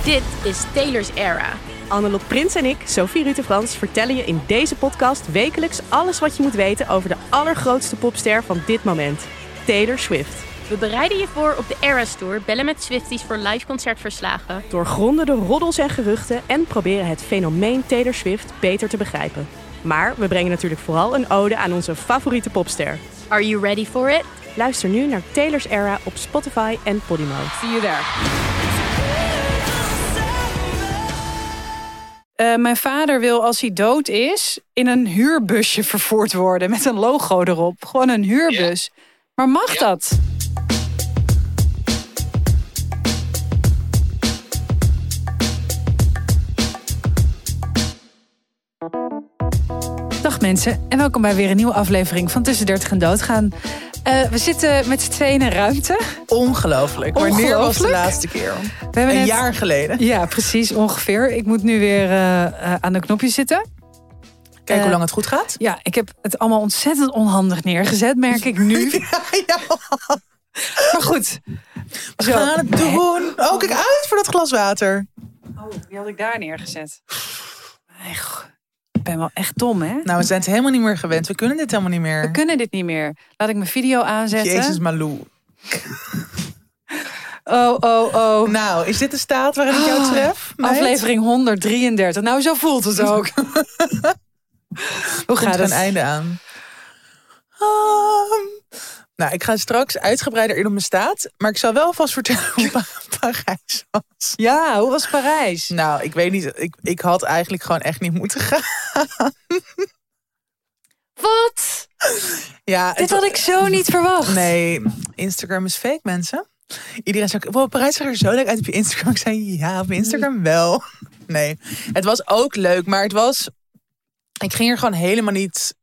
Dit is Taylor's Era. Annelot Prins en ik, Sophie Rutte-Frans, vertellen je in deze podcast wekelijks alles wat je moet weten over de allergrootste popster van dit moment, Taylor Swift. We bereiden je voor op de Eras Tour, bellen met Swifties voor live concertverslagen. Doorgronden de roddels en geruchten en proberen het fenomeen Taylor Swift beter te begrijpen. Maar we brengen natuurlijk vooral een ode aan onze favoriete popster. Are you ready for it? Luister nu naar Taylor's Era op Spotify en Podimo. See you there. Mijn vader wil, als hij dood is, in een huurbusje vervoerd worden met een logo erop. Gewoon een huurbus. Ja. Maar mag dat? Dag mensen en welkom bij weer een nieuwe aflevering van Tussen 30 en Doodgaan. We zitten met z'n tweeën in een ruimte. Ongelooflijk. Wanneer was de laatste keer? We hebben een jaar geleden. Ja, precies, ongeveer. Ik moet nu weer aan de knopjes zitten. Kijk hoe lang het goed gaat. Ja, ik heb het allemaal ontzettend onhandig neergezet, merk ik nu. Ja. Maar goed. We gaan het doen. Oh, kijk uit voor dat glas water. Oh, die had ik daar neergezet. Ik ben wel echt dom, hè? Nou, we zijn het helemaal niet meer gewend. We kunnen dit helemaal niet meer. We kunnen dit niet meer. Laat ik mijn video aanzetten. Jezus Malou. Oh. Nou, is dit de staat waarin ik jou tref? Aflevering 133. Nou, zo voelt het ook. Hoe gaat het? Een einde aan. Nou, ik ga straks uitgebreider in op mijn staat. Maar ik zal wel vast vertellen hoe Parijs was. Ja, hoe was Parijs? Nou, ik weet niet. Ik had eigenlijk gewoon echt niet moeten gaan. Wat? Ja, dit had ik zo niet verwacht. Nee, Instagram is fake, mensen. Iedereen zei, wow, Parijs zag er zo leuk uit op je Instagram. Ik zei, ja, op Instagram wel. Nee, het was ook leuk, maar het was... Ik ging er gewoon helemaal niet...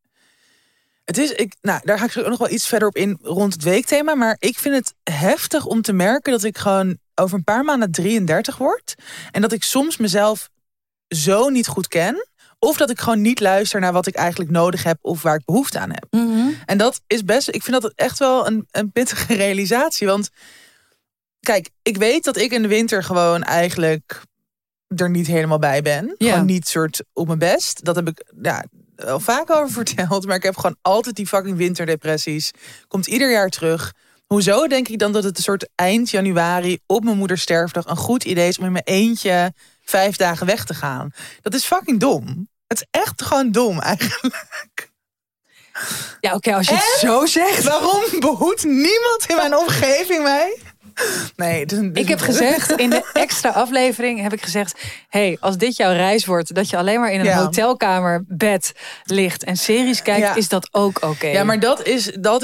daar ga ik ook nog wel iets verder op in rond het weekthema. Maar ik vind het heftig om te merken dat ik gewoon over een paar maanden 33 word. En dat ik soms mezelf zo niet goed ken. Of dat ik gewoon niet luister naar wat ik eigenlijk nodig heb of waar ik behoefte aan heb. Mm-hmm. En dat is best... Ik vind dat echt wel een pittige realisatie. Want kijk, ik weet dat ik in de winter gewoon eigenlijk er niet helemaal bij ben. Ja. Gewoon niet soort op mijn best. Dat heb ik wel vaak over verteld. Maar ik heb gewoon altijd die fucking winterdepressies. Komt ieder jaar terug. Hoezo denk ik dan dat het een soort eind januari op mijn moeders sterfdag een goed idee is om in mijn eentje 5 dagen weg te gaan? Dat is fucking dom. Het is echt gewoon dom eigenlijk. Ja, oké, als je het zo zegt. Waarom behoedt niemand in mijn omgeving mij? Nee, ik heb gezegd, in de extra aflevering heb ik gezegd... hey, als dit jouw reis wordt, dat je alleen maar in een hotelkamer bed ligt en series kijkt, is dat ook oké. Ja, maar dat is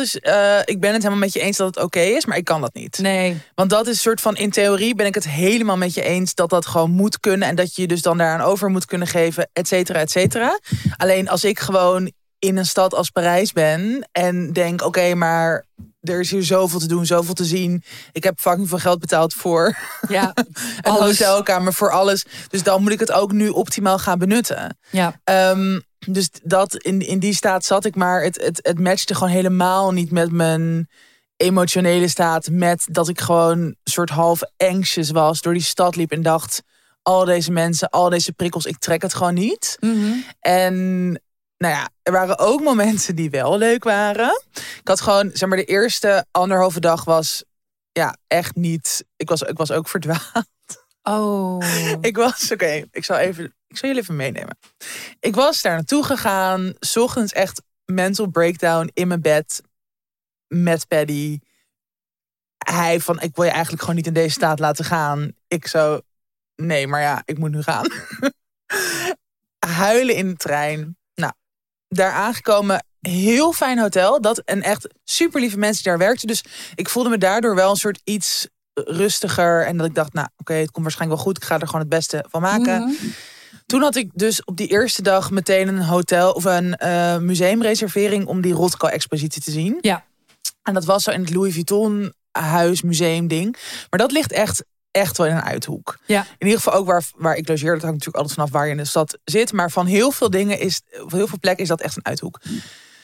ik ben het helemaal met je eens dat het oké is, maar ik kan dat niet. Nee. Want dat is een soort van, in theorie ben ik het helemaal met je eens dat dat gewoon moet kunnen en dat je je dus dan daaraan over moet kunnen geven, et cetera, et cetera. Alleen als ik gewoon in een stad als Parijs ben en denk, oké, maar er is hier zoveel te doen, zoveel te zien. Ik heb fucking veel geld betaald voor een hotelkamer, voor alles. Dus dan moet ik het ook nu optimaal gaan benutten. Ja. Dus dat in die staat zat ik, maar het matchte gewoon helemaal niet met mijn emotionele staat. Met dat ik gewoon een soort half anxious was, door die stad liep en dacht, al deze mensen, al deze prikkels, ik trek het gewoon niet. Mm-hmm. En nou ja, er waren ook momenten die wel leuk waren. Ik had gewoon, zeg maar, de eerste 1,5 dag was echt niet... Ik was ook verdwaald. Oh. Ik zal jullie even meenemen. Ik was daar naartoe gegaan. 's Ochtends echt mental breakdown in mijn bed. Met Paddy. Hij van, ik wil je eigenlijk gewoon niet in deze staat laten gaan. Ik zo, nee, maar ja, ik moet nu gaan. Huilen in de trein. Daar aangekomen, heel fijn hotel. En echt super lieve mensen die daar werkten. Dus ik voelde me daardoor wel een soort iets rustiger. En dat ik dacht, oké, het komt waarschijnlijk wel goed. Ik ga er gewoon het beste van maken. Mm-hmm. Toen had ik dus op die eerste dag meteen een hotel of een museumreservering om die Rothko-expositie te zien. Ja. En dat was zo in het Louis Vuitton huis, museum ding. Maar dat ligt echt wel in een uithoek. Ja. In ieder geval ook waar ik logeer. Dat hangt natuurlijk altijd vanaf waar je in de stad zit. Maar van heel veel plekken is dat echt een uithoek.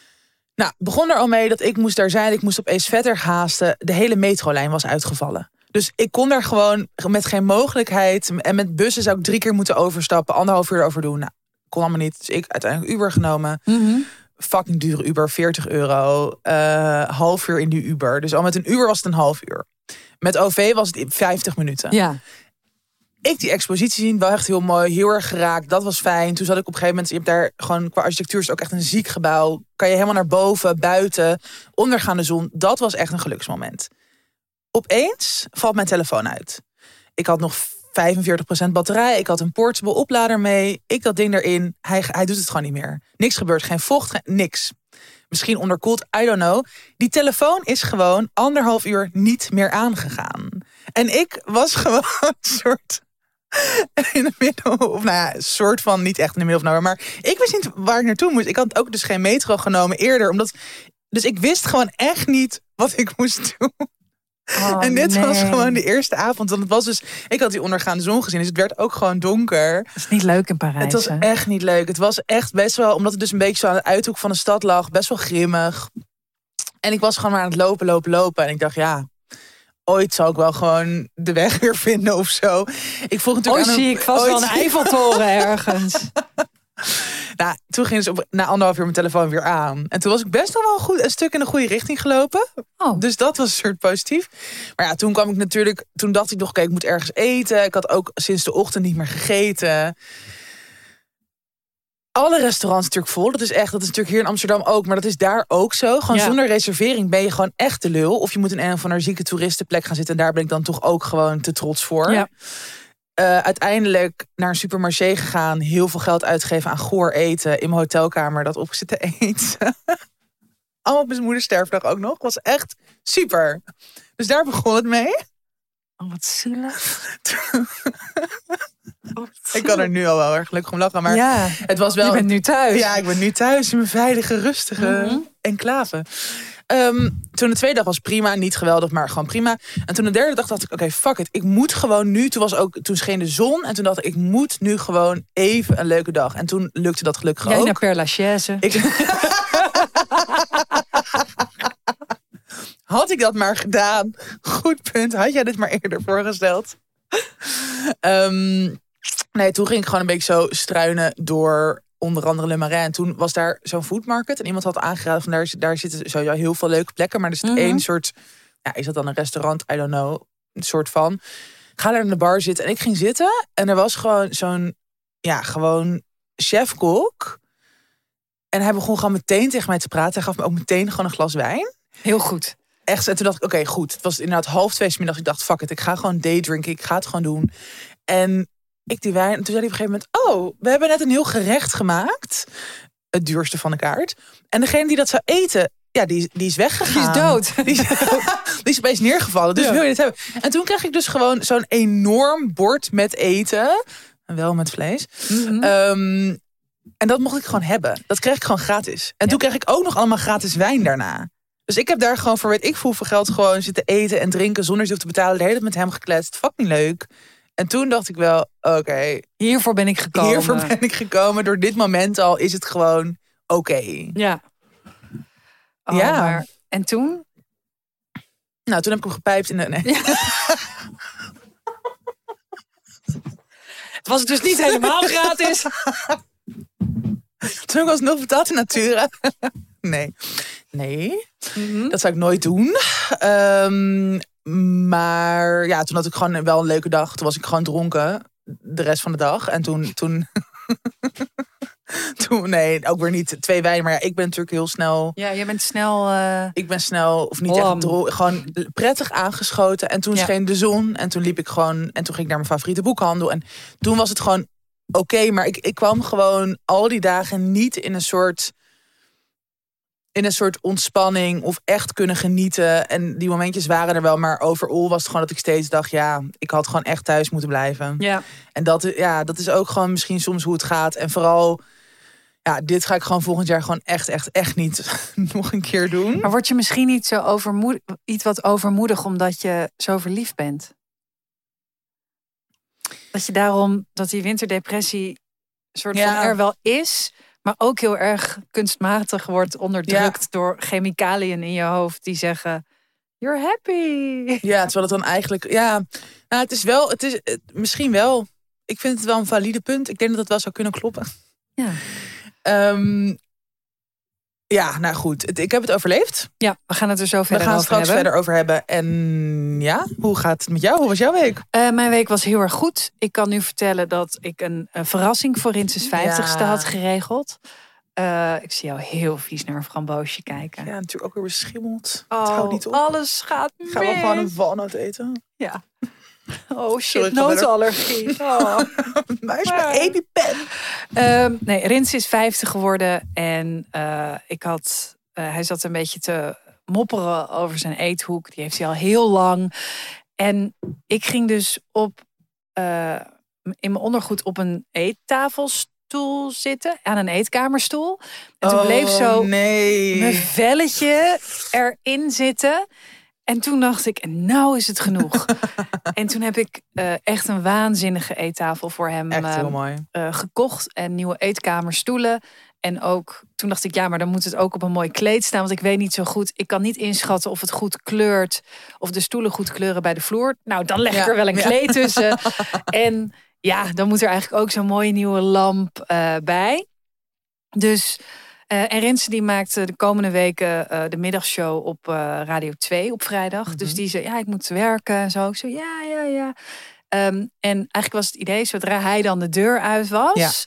Nou, begon er al mee dat ik moest daar zijn. Ik moest opeens verder haasten. De hele metrolijn was uitgevallen. Dus ik kon daar gewoon met geen mogelijkheid. En met bussen zou ik 3 keer moeten overstappen. 1,5 uur erover doen. Nou, kon allemaal niet. Dus ik uiteindelijk Uber genomen. Fucking dure Uber, €40. Half uur in die Uber. Dus al met een Uber was het een half uur. Met OV was het 50 minuten. Ja. Ik die expositie zien, wel echt heel mooi, heel erg geraakt. Dat was fijn. Toen zat ik op een gegeven moment, je hebt daar gewoon qua architectuur is het ook echt een ziek gebouw. Kan je helemaal naar boven, buiten, ondergaande zon. Dat was echt een geluksmoment. Opeens valt mijn telefoon uit. Ik had nog 45% batterij. Ik had een portable oplader mee. Ik dat ding erin. Hij doet het gewoon niet meer. Niks gebeurt. Geen vocht, niks. Misschien onderkoeld, I don't know. Die telefoon is gewoon 1,5 uur niet meer aangegaan. En ik was gewoon een soort in de middel, of nou ja, soort van niet echt in de middel of nowhere, maar ik wist niet waar ik naartoe moest. Ik had ook dus geen metro genomen eerder, dus ik wist gewoon echt niet wat ik moest doen. En dit was gewoon de eerste avond. Want het was dus, ik had die ondergaande zon gezien, dus het werd ook gewoon donker. Het is niet leuk in Parijs. Het was echt niet leuk. Het was echt best wel, omdat het dus een beetje zo aan de uithoek van de stad lag, best wel grimmig. En ik was gewoon maar aan het lopen. En ik dacht, ja, ooit zal ik wel gewoon de weg weer vinden of zo. Ik vroeg natuurlijk zie ik vast wel een Eiffeltoren ergens. Nou, toen ging dus na 1,5 uur mijn telefoon weer aan. En toen was ik best wel goed een stuk in de goede richting gelopen. Dus dat was een soort positief. Maar ja, toen kwam ik natuurlijk, toen dacht ik nog, oké, ik moet ergens eten. Ik had ook sinds de ochtend niet meer gegeten. Alle restaurants natuurlijk vol. Dat is natuurlijk hier in Amsterdam ook, maar dat is daar ook zo. Gewoon zonder reservering ben je gewoon echt de lul. Of je moet in een of andere zieke toeristenplek gaan zitten. En daar ben ik dan toch ook gewoon te trots voor. Ja. Uiteindelijk naar een supermarché gegaan. Heel veel geld uitgegeven aan goor eten. In mijn hotelkamer dat op zitten eten. Allemaal op mijn moeders sterfdag ook nog. Was echt super. Dus daar begon het mee. Oh, wat zielig. Ik kan er nu al wel erg gelukkig om lachen. Maar het was wel. Je bent nu thuis. Ja, ik ben nu thuis in mijn veilige, rustige enclave. Toen de tweede dag was prima, niet geweldig, maar gewoon prima. En toen de derde dag dacht ik, oké, fuck it. Ik moet gewoon nu, toen scheen de zon. En toen dacht ik moet nu gewoon even een leuke dag. En toen lukte dat gelukkig ook. Jij naar Père Lachaise. Had ik dat maar gedaan. Goed punt. Had jij dit maar eerder voorgesteld? Nee, toen ging ik gewoon een beetje zo struinen door onder andere Le Marais. En toen was daar zo'n food market. En iemand had aangeraden van daar zitten sowieso heel veel leuke plekken. Maar er is één soort, ja, is dat dan een restaurant? I don't know. Een soort van. Ga daar in de bar zitten. En ik ging zitten. En er was gewoon zo'n, ja, gewoon chef-kok. En hij begon gewoon meteen tegen mij te praten. Hij gaf me ook meteen gewoon een glas wijn. Heel goed. Echt, en toen dacht ik, oké, goed. Het was inderdaad 1:30 's middags. Ik dacht, fuck it, ik ga gewoon daydrinken. Ik ga het gewoon doen. En ik die wijn. En toen zei hij op een gegeven moment, oh, we hebben net een heel gerecht gemaakt. Het duurste van de kaart. En degene die dat zou eten, ja, die is weggegaan. Die is dood. Die is opeens neergevallen. Dus wil je het hebben? En toen kreeg ik dus gewoon zo'n enorm bord met eten. En wel met vlees. En dat mocht ik gewoon hebben. Dat kreeg ik gewoon gratis. En toen kreeg ik ook nog allemaal gratis wijn daarna. Dus ik heb daar gewoon voor weet ik hoeveel geld gewoon zitten eten en drinken zonder ze te betalen. De hele tijd met hem gekletst. Fucking leuk. En toen dacht ik wel, oké. Hiervoor ben ik gekomen. Hiervoor ben ik gekomen. Door dit moment al is het gewoon oké. Ja. Oh, ja. Maar, en toen? Nou, toen heb ik hem gepijpt in de... Nee. Ja. Het was dus niet helemaal gratis. Toen was het nog betaald in natura. Nee. Dat zou ik nooit doen. Maar ja, toen had ik gewoon wel een leuke dag. Toen was ik gewoon dronken. De rest van de dag. En toen nee, ook weer niet 2 wijn. Maar ja, ik ben natuurlijk heel snel. Ja, je bent snel. Ik ben snel, of niet echt gewoon prettig aangeschoten. En toen scheen de zon. En toen liep ik gewoon. En toen ging ik naar mijn favoriete boekhandel. En toen was het gewoon oké. Maar ik kwam gewoon al die dagen niet in een soort ontspanning of echt kunnen genieten. En die momentjes waren er wel, maar overal was het gewoon dat ik steeds dacht, ja, ik had gewoon echt thuis moeten blijven. Ja. En dat is ook gewoon misschien soms hoe het gaat. En vooral, ja, dit ga ik gewoon volgend jaar gewoon echt niet nog een keer doen. Maar word je misschien niet zo iets wat overmoedig omdat je zo verliefd bent? Dat je daarom, dat die winterdepressie soort van er wel is, maar ook heel erg kunstmatig wordt onderdrukt door chemicaliën in je hoofd die zeggen, You're happy. Ja, terwijl het dan eigenlijk... Ja, nou, het is misschien wel... Ik vind het wel een valide punt. Ik denk dat het wel zou kunnen kloppen. Ja. Ja, nou goed. Ik heb het overleefd. Ja, we gaan het er zo verder over hebben. We gaan het straks verder over hebben. En ja, hoe gaat het met jou? Hoe was jouw week? Mijn week was heel erg goed. Ik kan nu vertellen dat ik een verrassing voor Rinses 50ste had geregeld. Ik zie jou heel vies naar een framboosje kijken. Ja, natuurlijk ook weer beschimmeld. Oh, het houdt niet op. Alles gaat mis. Gaan we gewoon een walnoot eten? Ja. Oh shit, notenallergie. Oh. Muis bij EpiPen. Nee, Rins is 50 geworden. En hij zat een beetje te mopperen over zijn eethoek. Die heeft hij al heel lang. En ik ging dus in mijn ondergoed op een eettafelstoel zitten. Aan een eetkamerstoel. En toen bleef zo mijn velletje erin zitten. En toen dacht ik, nou is het genoeg. En toen heb ik echt een waanzinnige eettafel voor hem gekocht. En nieuwe eetkamerstoelen. En ook, toen dacht ik, ja, maar dan moet het ook op een mooi kleed staan. Want ik weet niet zo goed, ik kan niet inschatten of het goed kleurt. Of de stoelen goed kleuren bij de vloer. Nou, dan leg ik er wel een kleed tussen. En ja, dan moet er eigenlijk ook zo'n mooie nieuwe lamp bij. Dus... en Rinse die maakte de komende weken de middagshow op Radio 2 op vrijdag. Mm-hmm. Dus die zei, ja, ik moet werken en zo. Ik zei, ja. En eigenlijk was het idee, zodra hij dan de deur uit was...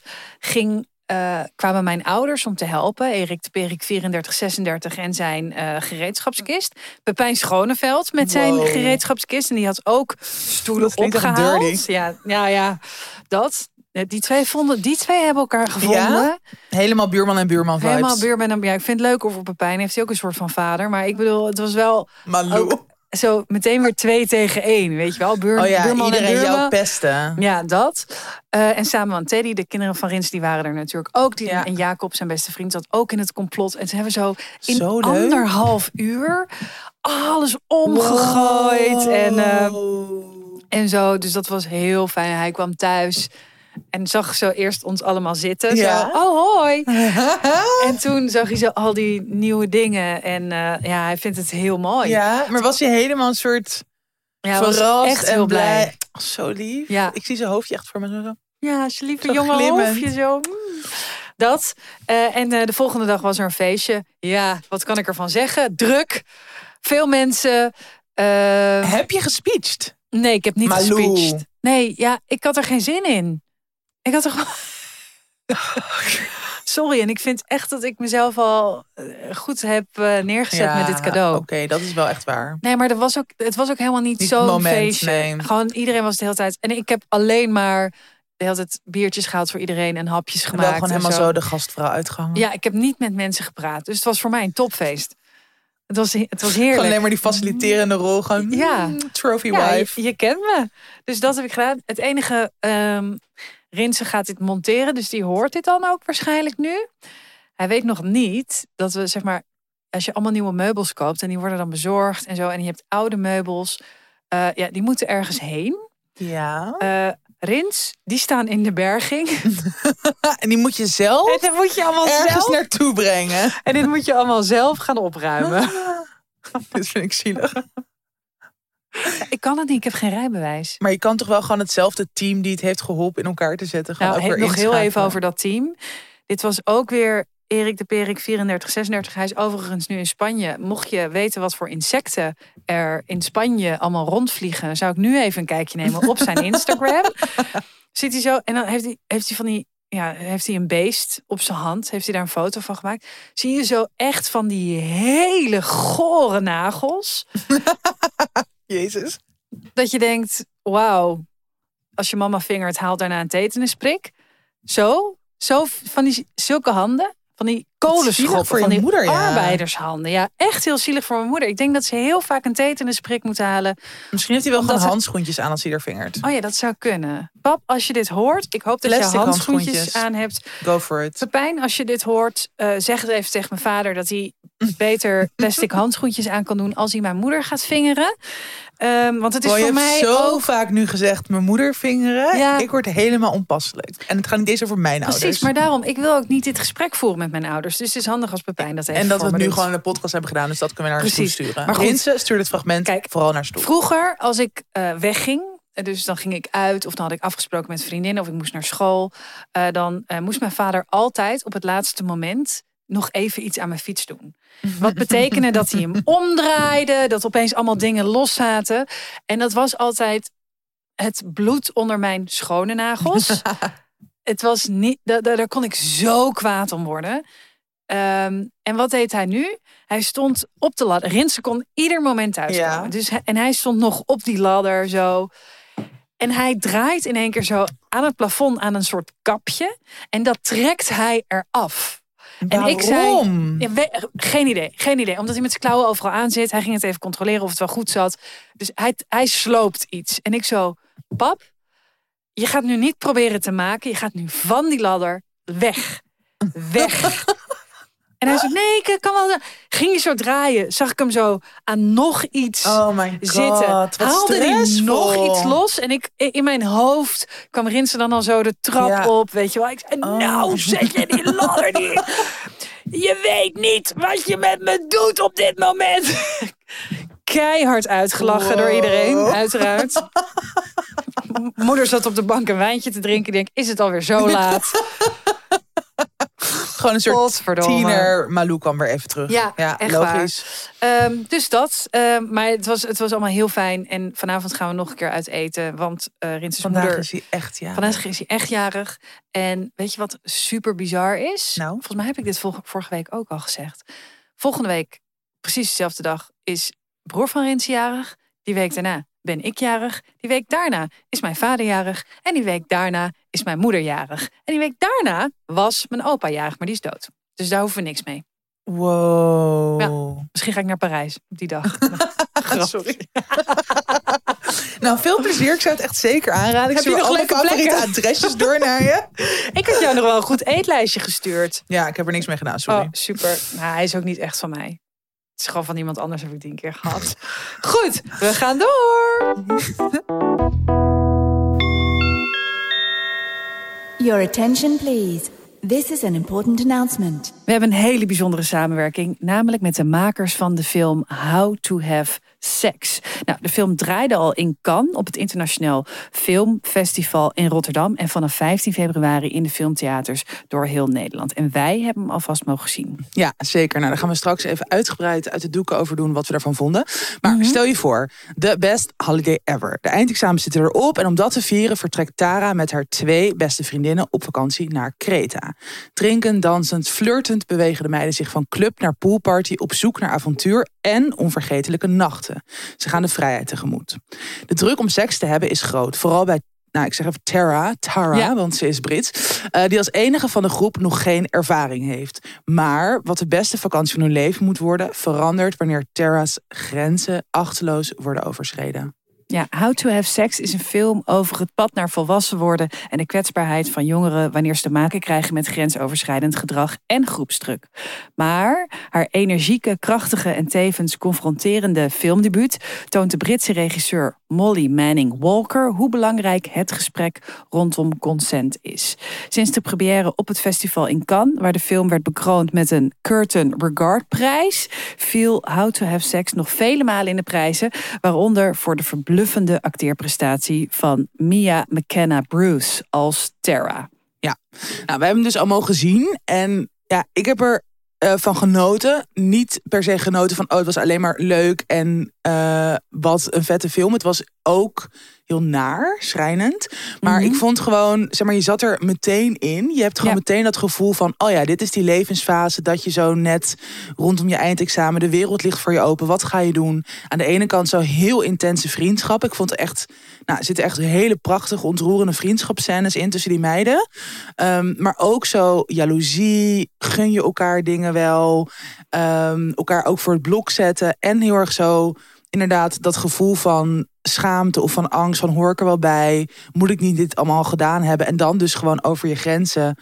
kwamen mijn ouders om te helpen. Erik de Perik 3436 en zijn gereedschapskist. Pepijn Schoneveld met zijn gereedschapskist. En die had ook stoelen opgehaald. Ja, dat... Die twee hebben elkaar gevonden. Ja? Helemaal buurman en buurman vibes. Helemaal buurman en buurman. Ik vind het leuk over Pepijn. Heeft hij ook een soort van vader. Maar ik bedoel, het was wel... Ook zo meteen weer 2 tegen 1. Weet je wel? Buurman iedereen en buurman. jou pesten. Ja, dat. En samen aan Teddy, de kinderen van Rins, die waren er natuurlijk ook. En Jacob, zijn beste vriend, zat ook in het complot. En ze hebben zo in 1,5 uur alles omgegooid. En zo. Dus dat was heel fijn. Hij kwam thuis... En zag zo eerst ons allemaal zitten. Ja. Zo, oh hoi. En toen zag hij zo al die nieuwe dingen. En hij vindt het heel mooi. Ja, maar was hij helemaal een soort verrast echt en heel blij. Oh, zo lief. Ja. Ik zie zijn hoofdje echt voor me zo. Ja, zijn lieve jonge hoofdje zo. Dat. En de volgende dag was er een feestje. Ja, wat kan ik ervan zeggen? Druk. Veel mensen. Heb je gespeecht? Nee, ik heb niet gespeecht. Nee, ja, ik had er geen zin in. Ik had er gewoon... Sorry, en ik vind echt dat ik mezelf al goed heb neergezet met dit cadeau. Oké, dat is wel echt waar. Nee, maar het was ook helemaal niet zo'n feestje. Nee. Gewoon iedereen was de hele tijd... En ik heb alleen maar de hele tijd biertjes gehaald voor iedereen en hapjes gemaakt. Wel gewoon helemaal zo de gastvrouw uitgehangen. Ja, ik heb niet met mensen gepraat. Dus het was voor mij een topfeest. Het was heerlijk. Gewoon alleen maar die faciliterende rol. Gewoon, trophy wife. Je kent me. Dus dat heb ik gedaan. Het enige... Rinse gaat dit monteren, dus die hoort dit dan ook waarschijnlijk nu. Hij weet nog niet dat we, zeg maar... Als je allemaal nieuwe meubels koopt en die worden dan bezorgd en zo... en je hebt oude meubels, die moeten ergens heen. Ja. Rins, die staan in de berging. En die moet je zelf en dat moet je allemaal ergens naartoe brengen. En dit moet je allemaal zelf gaan opruimen. Dit vind ik zielig. Ik kan het niet, ik heb geen rijbewijs. Maar je kan toch wel gewoon hetzelfde team die het heeft geholpen in elkaar te zetten. Nog heel even over dat team. Dit was ook weer Erik de Perik 3436. Hij is overigens nu in Spanje. Mocht je weten wat voor insecten er in Spanje allemaal rondvliegen... zou ik nu even een kijkje nemen op zijn Instagram. Zit hij zo en dan heeft hij een beest op zijn hand. Heeft hij daar een foto van gemaakt. Zie je zo echt van die hele gore nagels. Jezus. Dat je denkt, wauw. Als je mama vingert, haalt daarna een tetanusprik. Zo van zulke handen. Van die kolenschoppen, van die moeder, arbeidershanden. Ja, echt heel zielig voor mijn moeder. Ik denk dat ze heel vaak een tetanusprik moet halen. Misschien heeft hij wel gewoon handschoentjes aan als hij er vingert. Oh ja, dat zou kunnen. Pap, als je dit hoort, ik hoop dat je handschoentjes aan hebt. Go for it. Pepijn, als je dit hoort, zeg het even tegen mijn vader... dat hij beter plastic handschoentjes aan kan doen als hij mijn moeder gaat vingeren. Want het is voor mij zo vaak nu gezegd, mijn moeder vingeren. Ja. Ik word helemaal onpasselijk. En het gaat niet eens over mijn ouders. Precies, maar daarom, ik wil ook niet dit gesprek voeren met mijn ouders. anders. Dus het is handig als Pepijn dat even En dat we het nu doet. gewoon in de podcast hebben gedaan. Dus dat kunnen we naar Stoel sturen. Maar goed, Rinse, stuur dit fragment vooral naar Stoel. Vroeger, als ik wegging, dus dan ging ik uit of dan had ik afgesproken met vriendinnen of ik moest naar school. Dan moest mijn vader altijd op het laatste moment nog even iets aan mijn fiets doen. Wat betekende dat hij hem omdraaide, dat opeens allemaal dingen los zaten. En dat was altijd het bloed onder mijn schone nagels. Het was niet, daar kon ik zo kwaad om worden. En wat deed hij nu? Hij stond op de ladder. Rinse kon ieder moment thuiskomen. Ja. Dus en hij stond nog op die ladder zo. En hij draait in één keer zo aan het plafond aan een soort kapje. En dat trekt hij eraf. Waarom? En ik zei, geen idee. Omdat hij met zijn klauwen overal aan zit. Hij ging het even controleren of het wel goed zat. Dus hij sloopt iets. En ik zo, pap, je gaat nu niet proberen te maken. Je gaat nu van die ladder weg. En hij zei, nee, ik kan wel. Ging hij zo draaien, zag ik hem zo aan nog iets zitten. Haalde hij nog iets los. En in mijn hoofd kwam Rinse dan al zo de trap op. Weet je wel. Ik zei, nou zet je die ladder niet. Je weet niet wat je met me doet op dit moment. Keihard uitgelachen door iedereen, uiteraard. Moeder zat op de bank een wijntje te drinken. Ik denk, is het alweer zo laat? Gewoon een soort tiener Malou kwam weer even terug. Ja, echt logisch. Waar. Dus dat. Maar het was allemaal heel fijn. En vanavond gaan we nog een keer uit eten. Want Rinse's moeder... Vandaag is hij echt jarig. En weet je wat super bizar is? Nou? Volgens mij heb ik dit vorige week ook al gezegd. Volgende week, precies dezelfde dag, is broer van Rinse jarig. Die week daarna ben ik jarig. Die week daarna is mijn vader jarig. En die week daarna is mijn moeder jarig. En die week daarna was mijn opa jarig, maar die is dood. Dus daar hoeven we niks mee. Wow. Ja, misschien ga ik naar Parijs op die dag. Sorry. Nou, veel plezier. Ik zou het echt zeker aanraden. Ik Heb je stuur nog alle leuke favoriete plekken? adresjes door naar je. Ik had jou nog wel een goed eetlijstje gestuurd. Ja, ik heb er niks mee gedaan, sorry. Oh, super. Nou, hij is ook niet echt van mij. Het is gewoon van iemand anders, heb ik die een keer gehad. Goed, we gaan door. Your attention, please. This is an important announcement. We hebben een hele bijzondere samenwerking, namelijk met de makers van de film How to Have Sex. Nou, de film draaide al in Cannes op het Internationaal Filmfestival in Rotterdam en vanaf 15 februari in de filmtheaters door heel Nederland. En wij hebben hem alvast mogen zien. Ja, zeker. Nou, daar gaan we straks even uitgebreid uit de doeken over doen wat we daarvan vonden. Maar stel je voor, the best holiday ever. De eindexamens zitten erop en om dat te vieren vertrekt Tara met haar 2 beste vriendinnen op vakantie naar Kreta. Drinkend, dansend, flirtend bewegen de meiden zich van club naar poolparty op zoek naar avontuur en onvergetelijke nachten. Ze gaan de vrijheid tegemoet. De druk om seks te hebben is groot. Vooral bij, ik zeg even Tara, want ze is Brits. Die als enige van de groep nog geen ervaring heeft. Maar wat de beste vakantie van hun leven moet worden, verandert wanneer Tara's grenzen achteloos worden overschreden. Ja, How to Have Sex is een film over het pad naar volwassen worden en de kwetsbaarheid van jongeren wanneer ze te maken krijgen met grensoverschrijdend gedrag en groepsdruk. Maar haar energieke, krachtige en tevens confronterende filmdebuut toont de Britse regisseur Molly Manning Walker hoe belangrijk het gesprek rondom consent is. Sinds de première op het festival in Cannes, waar de film werd bekroond met een Curtain Regard prijs, viel How to Have Sex nog vele malen in de prijzen, waaronder voor de verbluffende acteerprestatie van Mia McKenna Bruce als Tara. Ja, nou, we hebben hem dus al mogen zien en ja, ik heb er van genoten. Niet per se genoten van, het was alleen maar leuk en wat een vette film. Het was ook heel naar, schrijnend. Maar ik vond gewoon, je zat er meteen in. Je hebt gewoon meteen dat gevoel van, dit is die levensfase dat je zo net rondom je eindexamen, de wereld ligt voor je open. Wat ga je doen? Aan de ene kant zo heel intense vriendschap. Ik vond echt, er zitten echt hele prachtige, ontroerende vriendschapsscènes in tussen die meiden. Maar ook zo jaloezie, gun je elkaar dingen wel. Elkaar ook voor het blok zetten. En heel erg zo, inderdaad, dat gevoel van schaamte of van angst, van hoor ik er wel bij? Moet ik niet dit allemaal gedaan hebben? En dan dus gewoon over je grenzen,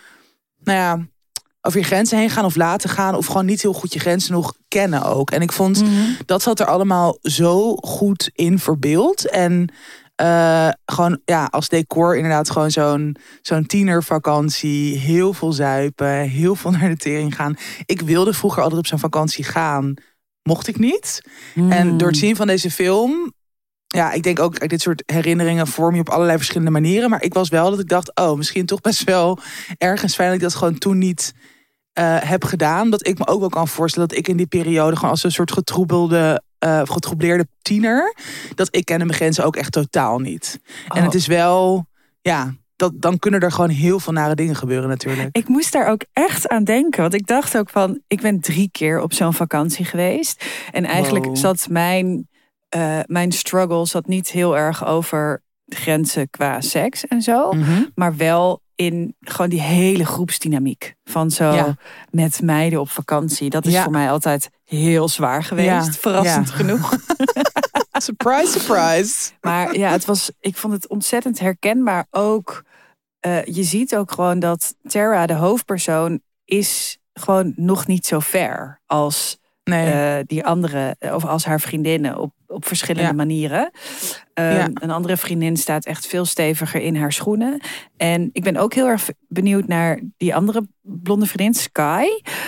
over je grenzen heen gaan of laten gaan, of gewoon niet heel goed je grenzen nog kennen ook. En ik vond, dat zat er allemaal zo goed in verbeeld. En Gewoon als decor inderdaad gewoon zo'n tienervakantie. Heel veel zuipen, heel veel naar de tering gaan. Ik wilde vroeger altijd op zo'n vakantie gaan. Mocht ik niet. En door het zien van deze film... Ja, ik denk ook, dit soort herinneringen vorm je op allerlei verschillende manieren. Maar ik was wel dat ik dacht, misschien toch best wel ergens fijn dat ik dat gewoon toen niet heb gedaan. Dat ik me ook wel kan voorstellen dat ik in die periode gewoon als een soort getroubleerde tiener, dat ik kende mijn grenzen ook echt totaal niet. Oh. En het is wel, dan kunnen er gewoon heel veel nare dingen gebeuren natuurlijk. Ik moest daar ook echt aan denken. Want ik dacht ook van, ik ben 3 keer op zo'n vakantie geweest. En eigenlijk zat mijn struggle zat niet heel erg over grenzen qua seks en zo. Maar wel in gewoon die hele groepsdynamiek. Van met meiden op vakantie. Dat is voor mij altijd heel zwaar geweest. Verrassend genoeg. Surprise, surprise. Maar ik vond het ontzettend herkenbaar ook. Je ziet ook gewoon dat Tara, de hoofdpersoon, is gewoon nog niet zo ver als die andere, of als haar vriendinnen op verschillende manieren. Een andere vriendin staat echt veel steviger in haar schoenen. En ik ben ook heel erg benieuwd naar die andere blonde vriendin, Sky.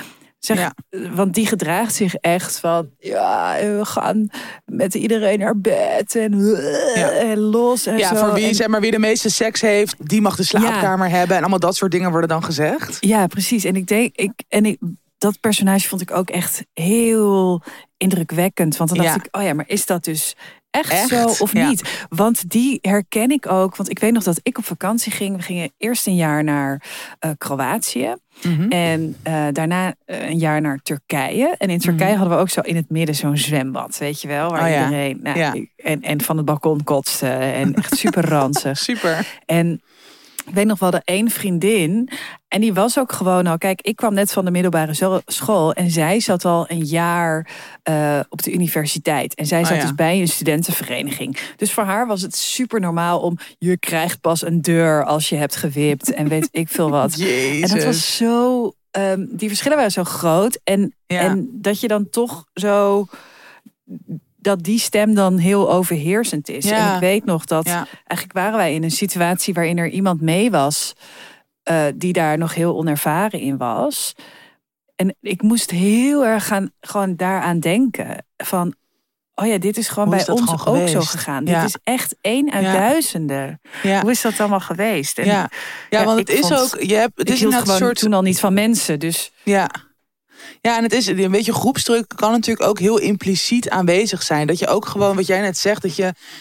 Want die gedraagt zich echt van... we gaan met iedereen naar bed en los en zo. Voor wie de meeste seks heeft, die mag de slaapkamer hebben. En allemaal dat soort dingen worden dan gezegd. Ja, precies. En ik denk... dat personage vond ik ook echt heel indrukwekkend. Want dan dacht ik, maar is dat dus echt zo of niet? Want die herken ik ook. Want ik weet nog dat ik op vakantie ging. We gingen eerst een jaar naar Kroatië. En daarna een jaar naar Turkije. En in Turkije hadden we ook zo in het midden zo'n zwembad. Weet je wel? Waar iedereen en van het balkon kotste. En echt super ranzig. Super. En ik weet nog wel de één vriendin. En die was ook gewoon al... Kijk, ik kwam net van de middelbare school. En zij zat al een jaar op de universiteit. En zij zat dus bij een studentenvereniging. Dus voor haar was het super normaal om... Je krijgt pas een deur als je hebt gewipt. En weet ik veel wat. Jezus. En dat was zo... die verschillen waren zo groot. En dat je dan toch zo... dat die stem dan heel overheersend is. En ik weet nog dat... Eigenlijk waren wij in een situatie waarin er iemand mee was... die daar nog heel onervaren in was. En ik moest heel erg gewoon daaraan denken. Van, dit is gewoon bij ons ook zo gegaan. Dit is echt 1 uit duizenden. Ja. Hoe is dat allemaal geweest? En, want het is ook... Het is gewoon soort... toen al niet van mensen, dus... Ja, en het is een beetje groepsdruk kan natuurlijk ook heel impliciet aanwezig zijn. Dat je ook gewoon, wat jij net zegt, dat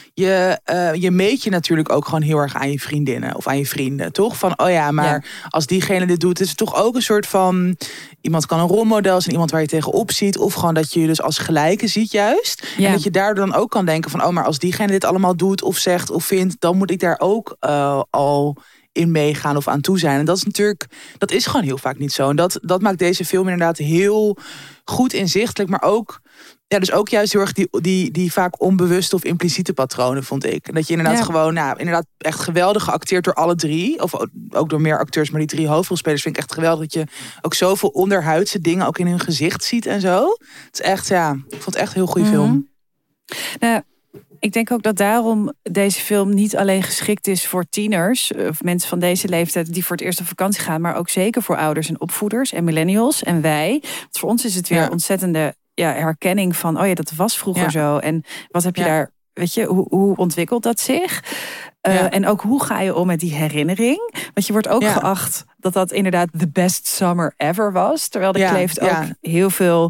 je meet je natuurlijk ook gewoon heel erg aan je vriendinnen of aan je vrienden, toch? Van, als diegene dit doet, is het toch ook een soort van... Iemand kan een rolmodel zijn, iemand waar je tegenop ziet. Of gewoon dat je je dus als gelijke ziet juist. Ja. En dat je daardoor dan ook kan denken van... maar als diegene dit allemaal doet of zegt of vindt... dan moet ik daar ook al... in meegaan of aan toe zijn. En dat is natuurlijk, dat is gewoon heel vaak niet zo. En dat maakt deze film inderdaad heel goed inzichtelijk, maar ook, dus ook juist heel erg die vaak onbewuste of impliciete patronen, vond ik. En dat je inderdaad gewoon, inderdaad echt geweldig geacteerd door alle 3, of ook door meer acteurs, maar die 3 hoofdrolspelers vind ik echt geweldig, dat je ook zoveel onderhuidse dingen ook in hun gezicht ziet en zo. Het is echt, ik vond het echt een heel goede film. Nou, ik denk ook dat daarom deze film niet alleen geschikt is voor tieners... of mensen van deze leeftijd die voor het eerst op vakantie gaan... maar ook zeker voor ouders en opvoeders en millennials en wij. Want voor ons is het weer ontzettende herkenning van... dat was vroeger zo. En wat heb je daar... Weet je, hoe ontwikkelt dat zich? En ook hoe ga je om met die herinnering? Want je wordt ook geacht dat inderdaad the best summer ever was. Terwijl er kleeft ook heel veel...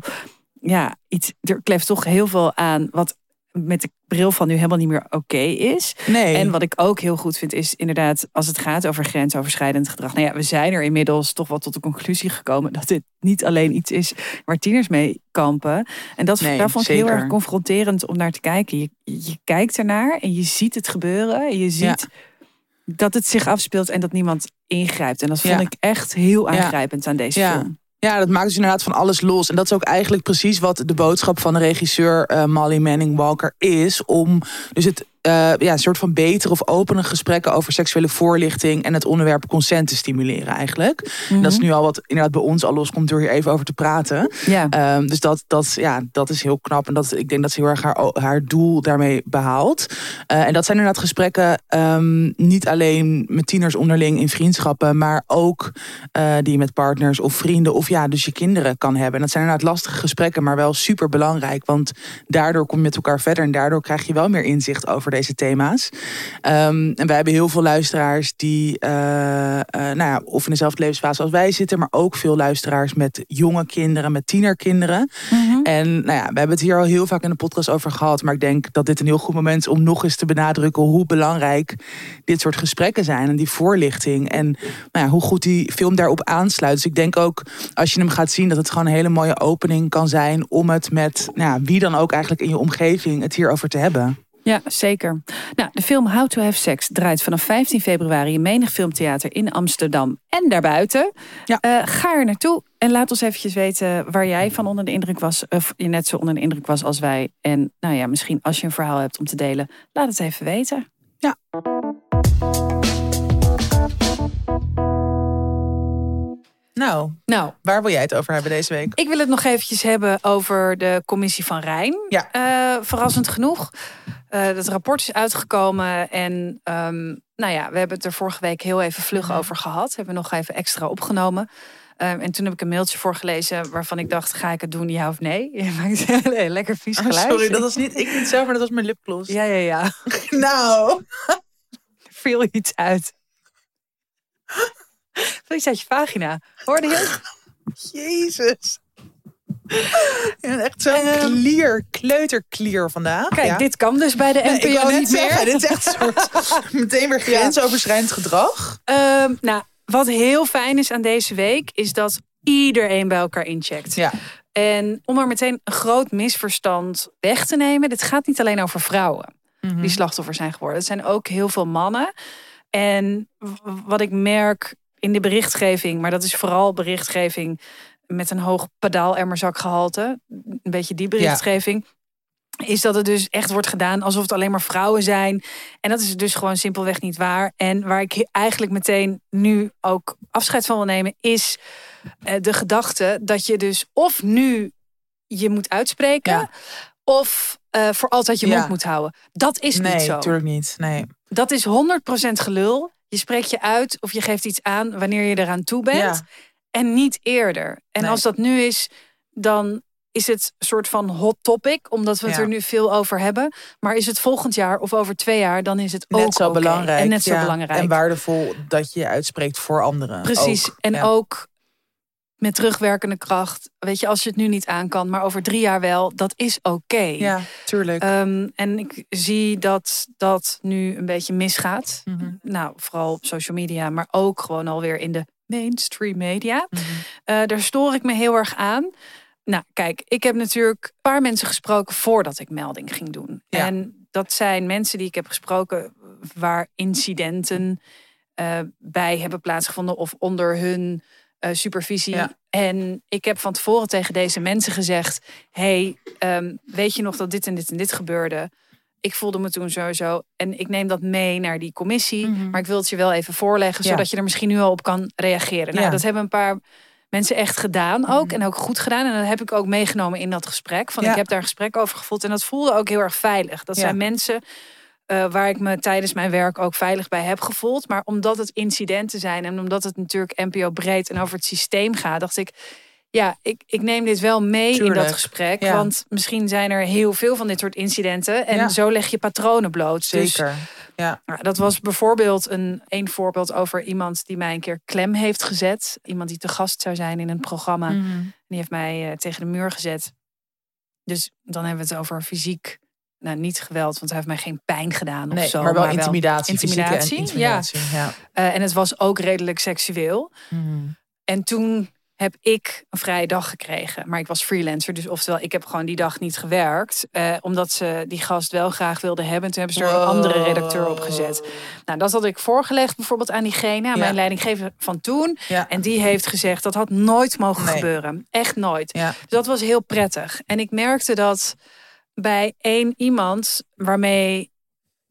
er kleeft toch heel veel aan... wat met de bril van nu helemaal niet meer oké is. Nee. En wat ik ook heel goed vind is inderdaad... als het gaat over grensoverschrijdend gedrag... we zijn er inmiddels toch wel tot de conclusie gekomen... dat dit niet alleen iets is waar tieners mee kampen. En daar vond ik heel erg confronterend om naar te kijken. Je kijkt ernaar en je ziet het gebeuren. En je ziet dat het zich afspeelt en dat niemand ingrijpt. En dat vond ik echt heel aangrijpend aan deze film. Ja, dat maakt dus inderdaad van alles los. En dat is ook eigenlijk precies wat de boodschap van de regisseur Molly Manning Walker is. Om dus een soort van betere of opene gesprekken over seksuele voorlichting en het onderwerp consent te stimuleren eigenlijk. Dat is nu al wat inderdaad bij ons al loskomt door hier even over te praten. Ja. Dus dat is heel knap en ik denk dat ze heel erg haar doel daarmee behaalt. En dat zijn inderdaad gesprekken niet alleen met tieners onderling in vriendschappen, maar ook die je met partners of vrienden of dus je kinderen kan hebben. En dat zijn inderdaad lastige gesprekken, maar wel super belangrijk, want daardoor kom je met elkaar verder en daardoor krijg je wel meer inzicht over deze thema's. En wij hebben heel veel luisteraars die of in dezelfde levensfase als wij zitten, maar ook veel luisteraars met jonge kinderen, met tienerkinderen. En we hebben het hier al heel vaak in de podcast over gehad, maar ik denk dat dit een heel goed moment is om nog eens te benadrukken hoe belangrijk dit soort gesprekken zijn en die voorlichting en hoe goed die film daarop aansluit. Dus ik denk ook, als je hem gaat zien, dat het gewoon een hele mooie opening kan zijn om het met wie dan ook eigenlijk in je omgeving het hierover te hebben. Ja, zeker. Nou, de film How to Have Sex draait vanaf 15 februari in menig filmtheater in Amsterdam en daarbuiten. Ja. Ga er naartoe en laat ons eventjes weten waar jij van onder de indruk was, of je net zo onder de indruk was als wij. En misschien als je een verhaal hebt om te delen, laat het even weten. Ja. Nou, waar wil jij het over hebben deze week? Ik wil het nog eventjes hebben over de commissie van Rijn. Ja. Verrassend genoeg. Dat rapport is uitgekomen en we hebben het er vorige week heel even vlug over gehad. Hebben we nog even extra opgenomen. En toen heb ik een mailtje voorgelezen waarvan ik dacht, ga ik het doen, ja of nee? Je maakt een lekker vies geluid. Sorry, dat was niet ik niet zelf, maar dat was mijn lipgloss. Ja. Nou. Er viel iets uit. Iets uit je vagina. Hoorde je het? Jezus. Ja, echt zo'n kleuterklier vandaag. Kijk, dit kan dus bij de NPO niet meer. Dit is echt een soort meteen weer grensoverschrijdend gedrag. Wat heel fijn is aan deze week, is dat iedereen bij elkaar incheckt. Ja. En om er meteen een groot misverstand weg te nemen, dit gaat niet alleen over vrouwen die slachtoffer zijn geworden. Het zijn ook heel veel mannen. En wat ik merk in de berichtgeving, maar dat is vooral berichtgeving met een hoog pedaalemmerzakgehalte, een beetje die berichtgeving, is dat het dus echt wordt gedaan alsof het alleen maar vrouwen zijn. En dat is dus gewoon simpelweg niet waar. En waar ik eigenlijk meteen nu ook afscheid van wil nemen, is de gedachte dat je dus of nu je moet uitspreken, of voor altijd je mond moet houden. Dat is niet zo. Nee, natuurlijk niet. Nee. Dat is 100% gelul. Je spreekt je uit of je geeft iets aan wanneer je eraan toe bent. Ja. En niet eerder. En als dat nu is, dan is het een soort van hot topic, omdat we het er nu veel over hebben. Maar is het volgend jaar of over 2 jaar, dan is het net ook zo belangrijk. En net zo belangrijk. En waardevol dat je je uitspreekt voor anderen. Precies. Ook. En ook met terugwerkende kracht. Weet je, als je het nu niet aan kan, maar over 3 jaar wel, dat is oké. Ja, tuurlijk. En ik zie dat dat nu een beetje misgaat. Nou, vooral op social media, maar ook gewoon alweer in de mainstream media. Daar stoor ik me heel erg aan. Nou, kijk, ik heb natuurlijk een paar mensen gesproken voordat ik melding ging doen. Ja. En dat zijn mensen die ik heb gesproken waar incidenten bij hebben plaatsgevonden of onder hun supervisie. Ja. En ik heb van tevoren tegen deze mensen gezegd, hey, weet je nog dat dit en dit en dit gebeurde? Ik voelde me toen sowieso. En ik neem dat mee naar die commissie. Maar ik wil het je wel even voorleggen, zodat je er misschien nu al op kan reageren. Nou, dat hebben een paar mensen echt gedaan ook. En ook goed gedaan. En dat heb ik ook meegenomen in dat gesprek. Ik heb daar een gesprek over gevoeld. En dat voelde ook heel erg veilig. Dat zijn mensen waar ik me tijdens mijn werk ook veilig bij heb gevoeld. Maar omdat het incidenten zijn en omdat het natuurlijk NPO breed en over het systeem gaat, dacht ik, ja, ik neem dit wel mee in dat gesprek. Ja. Want misschien zijn er heel veel van dit soort incidenten. En zo leg je patronen bloot. Zeker. Dus, ja. Dat was bijvoorbeeld een voorbeeld over iemand die mij een keer klem heeft gezet. Iemand die te gast zou zijn in een programma. Die heeft mij tegen de muur gezet. Dus dan hebben we het over fysiek. Nou, niet geweld, want hij heeft mij geen pijn gedaan of zo. Maar wel intimidatie. Intimidatie. Ja. En het was ook redelijk seksueel. En toen heb ik een vrije dag gekregen. Maar ik was freelancer, dus oftewel, ik heb gewoon die dag niet gewerkt. Omdat ze die gast wel graag wilden hebben. Toen hebben ze er een andere redacteur op gezet. Nou, dat had ik voorgelegd bijvoorbeeld aan diegene, aan mijn leidinggever van toen. Ja. En die heeft gezegd, dat had nooit mogen gebeuren. Echt nooit. Ja. Dus dat was heel prettig. En ik merkte dat bij één iemand waarmee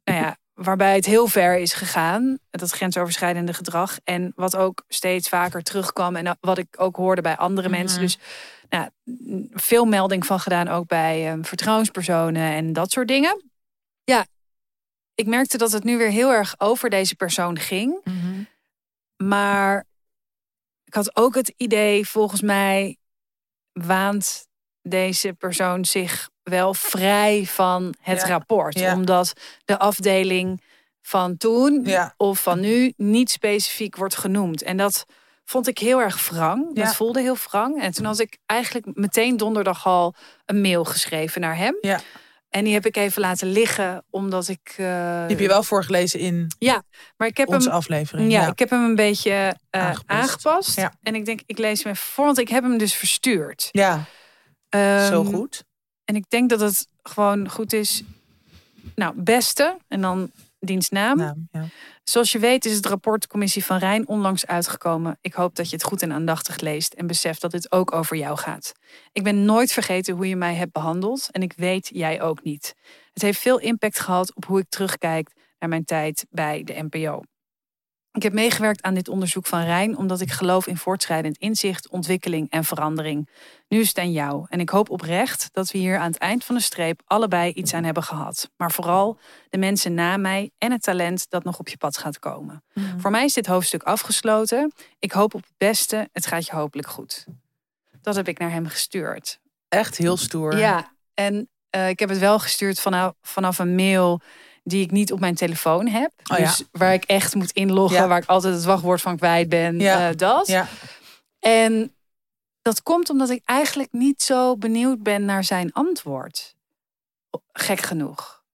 waarbij het heel ver is gegaan. Dat grensoverschrijdende gedrag. En wat ook steeds vaker terugkwam. En wat ik ook hoorde bij andere mensen. Dus veel melding van gedaan. Ook bij vertrouwenspersonen en dat soort dingen. Ja, ik merkte dat het nu weer heel erg over deze persoon ging. Mm-hmm. Maar ik had ook het idee, volgens mij waant deze persoon zich wel vrij van het rapport. Ja. Omdat de afdeling van toen of van nu niet specifiek wordt genoemd. En dat vond ik heel erg wrang. Dat voelde heel wrang. En toen had ik eigenlijk meteen donderdag al een mail geschreven naar hem. Ja. En die heb ik even laten liggen, omdat ik... Die heb je wel voorgelezen in maar ik heb onze aflevering. Ja, ik heb hem een beetje aangepast. Ja. En ik denk, ik lees hem even voor, want ik heb hem dus verstuurd. Ja, zo goed. En ik denk dat het gewoon goed is. Nou, beste, en dan dienstnaam. Zoals je weet is het rapport Commissie van Rijn onlangs uitgekomen. Ik hoop dat je het goed en aandachtig leest en beseft dat dit ook over jou gaat. Ik ben nooit vergeten hoe je mij hebt behandeld en ik weet jij ook niet. Het heeft veel impact gehad op hoe ik terugkijk naar mijn tijd bij de NPO. Ik heb meegewerkt aan dit onderzoek van Rijn omdat ik geloof in voortschrijdend inzicht, ontwikkeling en verandering. Nu is het aan jou en ik hoop oprecht dat we hier aan het eind van de streep allebei iets aan hebben gehad. Maar vooral de mensen na mij en het talent dat nog op je pad gaat komen. Mm. Voor mij is dit hoofdstuk afgesloten. Ik hoop op het beste. Het gaat je hopelijk goed. Dat heb ik naar hem gestuurd. Echt heel stoer. Ja, en ik heb het wel gestuurd vanaf een mail die ik niet op mijn telefoon heb. Dus waar ik echt moet inloggen. Waar ik altijd het wachtwoord van kwijt ben. Dat. Ja. En dat komt omdat ik eigenlijk niet zo benieuwd ben naar zijn antwoord. Gek genoeg.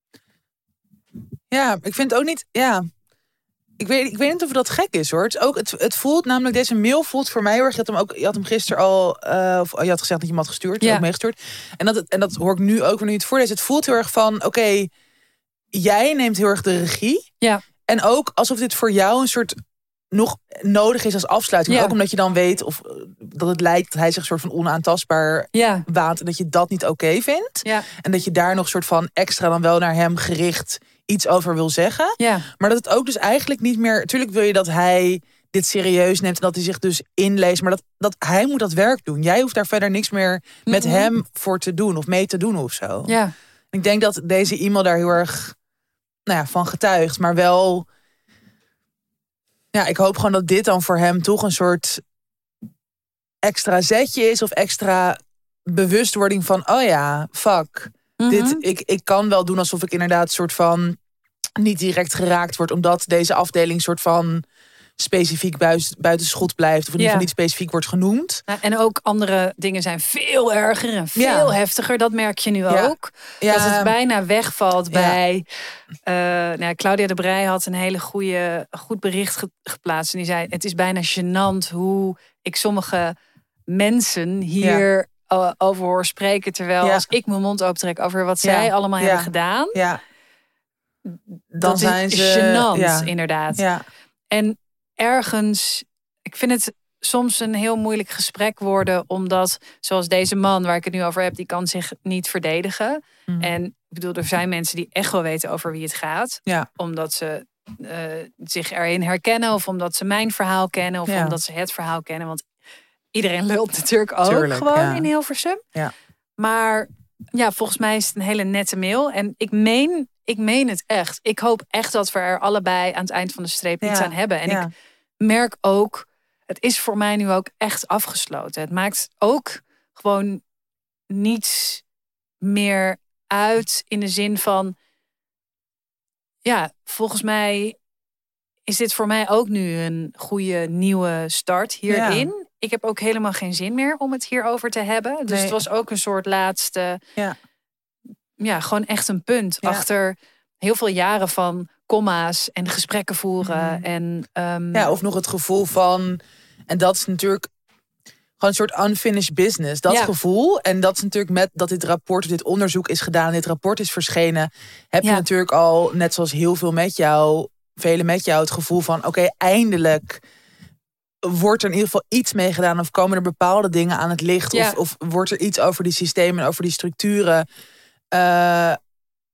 Ja, ik vind het ook niet... Ja. Ik weet niet of dat gek is, hoor. Het voelt namelijk... Deze mail voelt voor mij heel erg... Je had hem gisteren al... of je had gezegd dat je hem had gestuurd. Ja. Ook meegestuurd. En dat hoor ik nu ook wanneer je het voorleest. Het voelt heel erg van... Oké, jij neemt heel erg de regie. Ja. En ook alsof dit voor jou een soort... nog nodig is als afsluiting. Ja. Ook omdat je dan weet of dat het lijkt dat hij zich een soort van onaantastbaar waant. En dat je dat niet oké vindt. Ja. En dat je daar nog een soort van extra dan wel naar hem gericht iets over wil zeggen. Ja. Maar dat het ook dus eigenlijk niet meer... Natuurlijk wil je dat hij dit serieus neemt en dat hij zich dus inleest. Maar dat hij moet dat werk doen. Jij hoeft daar verder niks meer met hem voor te doen of mee te doen of zo. Ja. Ik denk dat deze e-mail daar heel erg van getuigt. Maar wel... Ja, ik hoop gewoon dat dit dan voor hem toch een soort extra zetje is. Of extra bewustwording van, oh ja, fuck. Ik kan wel doen alsof ik inderdaad soort van niet direct geraakt word. Omdat deze afdeling soort van specifiek buiten schot blijft. Of in ieder geval niet specifiek wordt genoemd. En ook andere dingen zijn veel erger en veel heftiger. Dat merk je nu ook. Ja. Dat het bijna wegvalt bij... Claudia de Breij had een hele goed bericht geplaatst. En die zei, het is bijna gênant hoe ik sommige mensen hier over hoor spreken. Terwijl als ik mijn mond opentrek over wat zij allemaal hebben gedaan. Ja. Dan zijn ze gênant, inderdaad. Ja. En ergens, ik vind het soms een heel moeilijk gesprek worden, omdat, zoals deze man waar ik het nu over heb, die kan zich niet verdedigen. En ik bedoel, er zijn mensen die echt wel weten over wie het gaat. Ja. Omdat ze zich erin herkennen, of omdat ze mijn verhaal kennen, of omdat ze het verhaal kennen. Want iedereen lult natuurlijk ook gewoon in Hilversum. Ja. Maar volgens mij is het een hele nette mail. En ik meen het echt. Ik hoop echt dat we er allebei aan het eind van de streep iets aan hebben. En ik merk ook, het is voor mij nu ook echt afgesloten. Het maakt ook gewoon niets meer uit in de zin van... volgens mij is dit voor mij ook nu een goede nieuwe start hierin. Ja. Ik heb ook helemaal geen zin meer om het hierover te hebben. Dus het was ook een soort laatste... gewoon echt een punt. Achter heel veel jaren van komma's en gesprekken voeren. En, of nog het gevoel van... En dat is natuurlijk gewoon een soort unfinished business. Dat gevoel. En dat is natuurlijk met dat dit rapport, dit onderzoek is gedaan... dit rapport is verschenen... heb je natuurlijk al, net zoals heel veel velen met jou... het gevoel van, oké, eindelijk... wordt er in ieder geval iets mee gedaan... of komen er bepaalde dingen aan het licht... of wordt er iets over die systemen en over die structuren...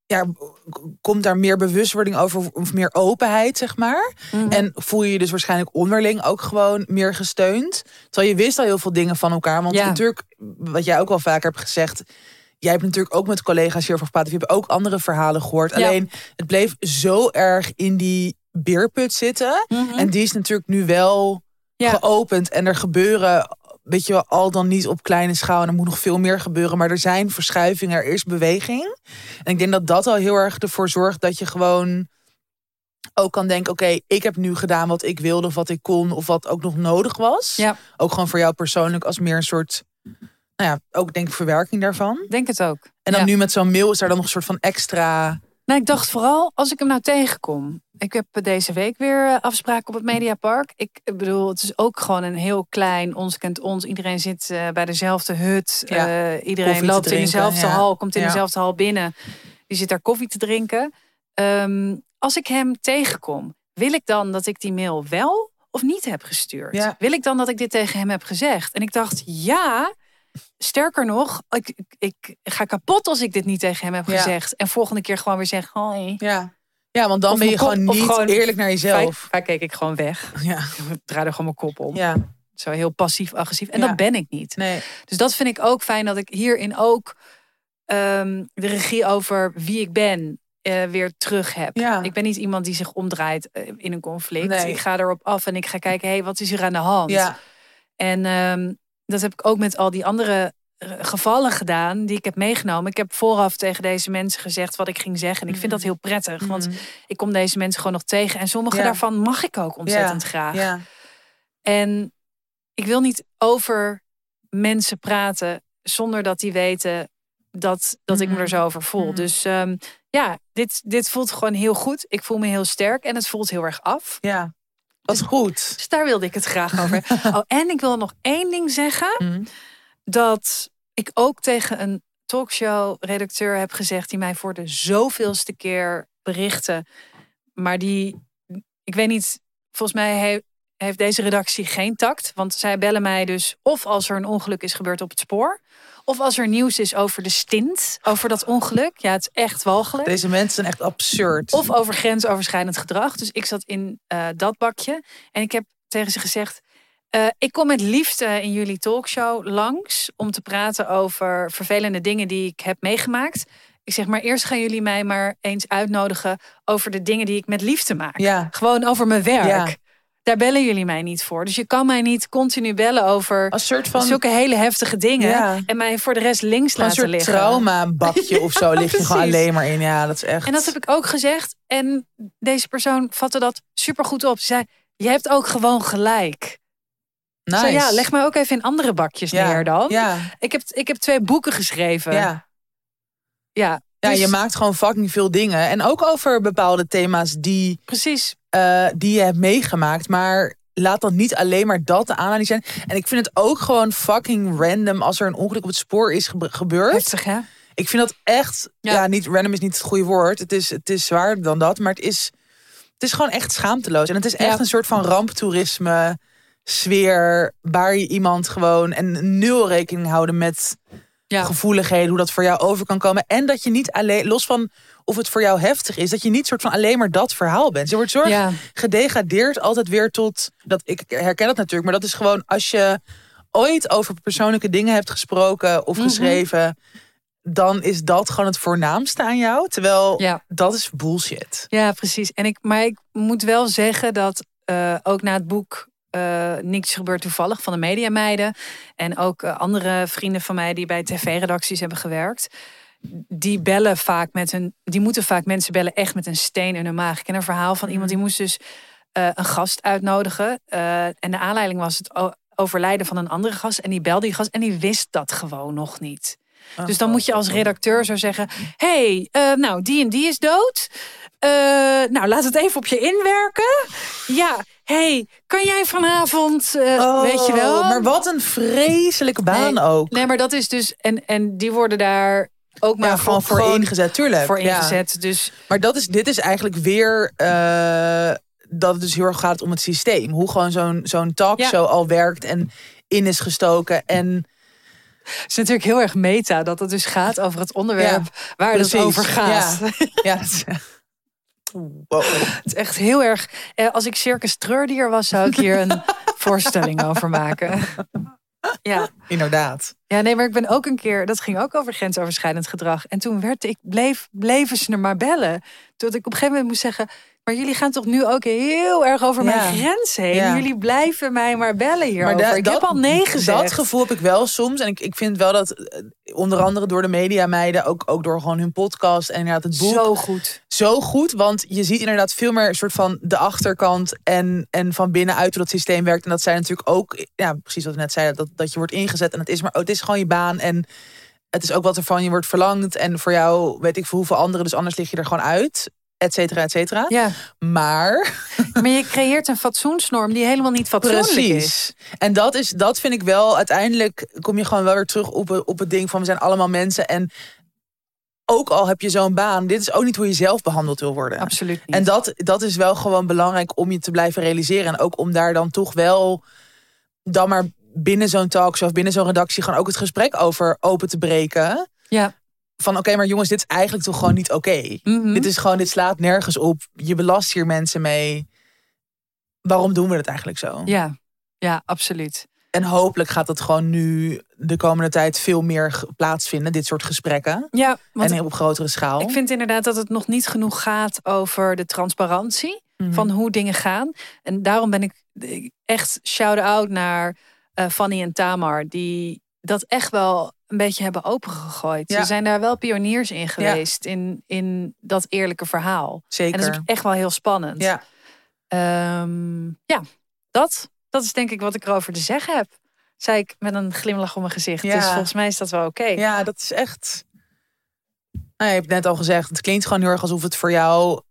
komt daar meer bewustwording over of meer openheid, zeg maar. Mhm. En voel je dus waarschijnlijk onderling ook gewoon meer gesteund. Terwijl je wist al heel veel dingen van elkaar. Want natuurlijk, wat jij ook wel vaker hebt gezegd, jij hebt natuurlijk ook met collega's hierover gepraat. Je hebt ook andere verhalen gehoord. Ja. Alleen, het bleef zo erg in die beerput zitten. Mhm. En die is natuurlijk nu wel geopend. En er gebeuren, weet je wel, al dan niet op kleine schaal. En er moet nog veel meer gebeuren. Maar er zijn verschuivingen, er is beweging. En ik denk dat dat al heel erg ervoor zorgt dat je gewoon ook kan denken, oké, ik heb nu gedaan wat ik wilde of wat ik kon of wat ook nog nodig was. Ja. Ook gewoon voor jou persoonlijk als meer een soort, ook denk ik verwerking daarvan. Denk het ook. En dan nu met zo'n mail is daar dan nog een soort van extra. Nou, ik dacht vooral, als ik hem nou tegenkom. Ik heb deze week weer afspraken op het Mediapark. Ik bedoel, het is ook gewoon een heel klein, ons kent ons. Iedereen zit bij dezelfde hut. Iedereen loopt in dezelfde hal, komt in dezelfde hal binnen. Die zit daar koffie te drinken. Als ik hem tegenkom, wil ik dan dat ik die mail wel of niet heb gestuurd? Ja. Wil ik dan dat ik dit tegen hem heb gezegd? En ik dacht, sterker nog, ik ga kapot als ik dit niet tegen hem heb gezegd. En volgende keer gewoon weer zeg, hoi. Ja, want dan ben je gewoon niet eerlijk naar jezelf. Vaak keek ik gewoon weg. Ja. Ik draaide gewoon mijn kop om. Ja. Zo heel passief-agressief. En dat ben ik niet. Nee. Dus dat vind ik ook fijn, dat ik hierin ook de regie over wie ik ben weer terug heb. Ja. Ik ben niet iemand die zich omdraait in een conflict. Nee. Ik ga erop af en ik ga kijken, wat is er aan de hand? Ja. En dat heb ik ook met al die andere gevallen gedaan die ik heb meegenomen. Ik heb vooraf tegen deze mensen gezegd wat ik ging zeggen. En ik vind dat heel prettig. Want ik kom deze mensen gewoon nog tegen. En sommige daarvan mag ik ook ontzettend graag. Ja. En ik wil niet over mensen praten zonder dat die weten dat ik me er zo over voel. Dus dit voelt gewoon heel goed. Ik voel me heel sterk en het voelt heel erg af. Ja, dat is goed. Dus daar wilde ik het graag over. En ik wil nog één ding zeggen. Dat ik ook tegen een talkshow-redacteur heb gezegd, die mij voor de zoveelste keer berichtte. Maar ik weet niet, volgens mij heeft deze redactie geen tact. Want zij bellen mij dus of als er een ongeluk is gebeurd op het spoor, of als er nieuws is over de stint, over dat ongeluk. Ja, het is echt walgelijk. Deze mensen zijn echt absurd. Of over grensoverschrijdend gedrag. Dus ik zat in dat bakje. En ik heb tegen ze gezegd, ik kom met liefde in jullie talkshow langs om te praten over vervelende dingen die ik heb meegemaakt. Ik zeg, maar eerst gaan jullie mij maar eens uitnodigen over de dingen die ik met liefde maak. Ja. Gewoon over mijn werk. Ja. Daar bellen jullie mij niet voor. Dus je kan mij niet continu bellen over Als soort van zulke hele heftige dingen. En mij voor de rest links laten liggen. Een soort traumabakje of zo lig je gewoon alleen maar in. Ja, dat is echt. En dat heb ik ook gezegd. En deze persoon vatte dat supergoed op. Ze zei, je hebt ook gewoon gelijk. Nice. Zo, leg mij ook even in andere bakjes neer dan. Ja. Ik heb 2 boeken geschreven. Ja, Dus je maakt gewoon fucking veel dingen. En ook over bepaalde thema's die je hebt meegemaakt. Maar laat dat niet alleen maar dat de aanleiding zijn. En ik vind het ook gewoon fucking random als er een ongeluk op het spoor is gebeurd. Heftig, hè? Ik vind dat echt, niet random is niet het goede woord. Het is zwaarder dan dat, maar het is gewoon echt schaamteloos. En het is echt een soort van ramptoerisme sfeer waar je iemand gewoon en 0 rekening houden met gevoeligheden, hoe dat voor jou over kan komen. En dat je niet alleen, los van of het voor jou heftig is, dat je niet soort van alleen maar dat verhaal bent. Je wordt gedegradeerd altijd weer tot, dat ik herken dat natuurlijk, maar dat is gewoon als je ooit over persoonlijke dingen hebt gesproken of geschreven, dan is dat gewoon het voornaamste aan jou. Terwijl dat is bullshit. Ja, precies. Maar ik moet wel zeggen dat ook na het boek Niks gebeurt toevallig van de Mediameiden en ook andere vrienden van mij die bij tv-redacties hebben gewerkt, die bellen vaak die moeten vaak mensen bellen echt met een steen in hun maag. Ik ken een verhaal van iemand die moest dus een gast uitnodigen en de aanleiding was het overlijden van een andere gast en die belde die gast en die wist dat gewoon nog niet. Dus dan moet je als redacteur zo zeggen, hey, nou die en die is dood. Nou, laat het even op je inwerken. Ja, hey, kan jij vanavond, weet je wel? Maar wat een vreselijke baan ook. Nee, maar dat is dus, en die worden daar ook maar gewoon voor ingezet, tuurlijk. Voor ingezet, dus. Maar dit is eigenlijk weer dat het dus heel erg gaat om het systeem. Hoe gewoon zo'n talkshow al werkt en in is gestoken en Het is natuurlijk heel erg meta dat het dus gaat over het onderwerp waar het over gaat. Ja, dat is... Wow. Het is echt heel erg... als ik Circus Treurdier was, zou ik hier een voorstelling over maken. Ja. Inderdaad. Ja, nee, maar ik ben ook een keer... Dat ging ook over grensoverschrijdend gedrag. En toen bleven ze er maar bellen. Toen ik op een gegeven moment moest zeggen... Maar jullie gaan toch nu ook heel erg over mijn grens heen? Ja. Jullie blijven mij maar bellen hierover. Maar ik heb al nee gezegd. Dat gevoel heb ik wel soms. En ik vind wel dat onder andere door de mediameiden... ook door gewoon hun podcast en inderdaad het boek... Zo goed, want je ziet inderdaad veel meer... een soort van de achterkant en van binnenuit hoe dat systeem werkt. En dat zij natuurlijk ook... Ja, precies wat we net zeiden, dat je wordt ingezet. En het is gewoon je baan en... Het is ook wat er van je wordt verlangd. En voor jou weet ik voor hoeveel anderen. Dus anders lig je er gewoon uit. Et cetera, et cetera. Ja. Maar je creëert een fatsoensnorm die helemaal niet fatsoenlijk is. En dat vind ik wel... Uiteindelijk kom je gewoon wel weer terug op het ding van... we zijn allemaal mensen en... Ook al heb je zo'n baan, dit is ook niet hoe je zelf behandeld wil worden. Absoluut niet. En dat is wel gewoon belangrijk om je te blijven realiseren. En ook om daar dan toch wel... dan maar binnen zo'n talkshow of binnen zo'n redactie... gewoon ook het gesprek over open te breken. Ja. Van oké, maar jongens, dit is eigenlijk toch gewoon niet oké. Mm-hmm. Dit slaat nergens op. Je belast hier mensen mee. Waarom doen we het eigenlijk zo? Ja, absoluut. En hopelijk gaat dat gewoon nu de komende tijd veel meer plaatsvinden. Dit soort gesprekken. Ja, want en op grotere schaal. Ik vind inderdaad dat het nog niet genoeg gaat over de transparantie. Mm-hmm. Van hoe dingen gaan. En daarom ben ik echt shout-out naar Fanny en Tamar. Die dat echt wel een beetje hebben opengegooid. Ze zijn daar wel pioniers in geweest. In dat eerlijke verhaal. Zeker. En dat is echt wel heel spannend. Ja. Dat is denk ik wat ik erover te zeggen heb. Zei ik met een glimlach op mijn gezicht. Ja. Dus volgens mij is dat wel oké. Ja, dat is echt... Nou, je hebt net al gezegd, het klinkt gewoon heel erg alsof het voor jou...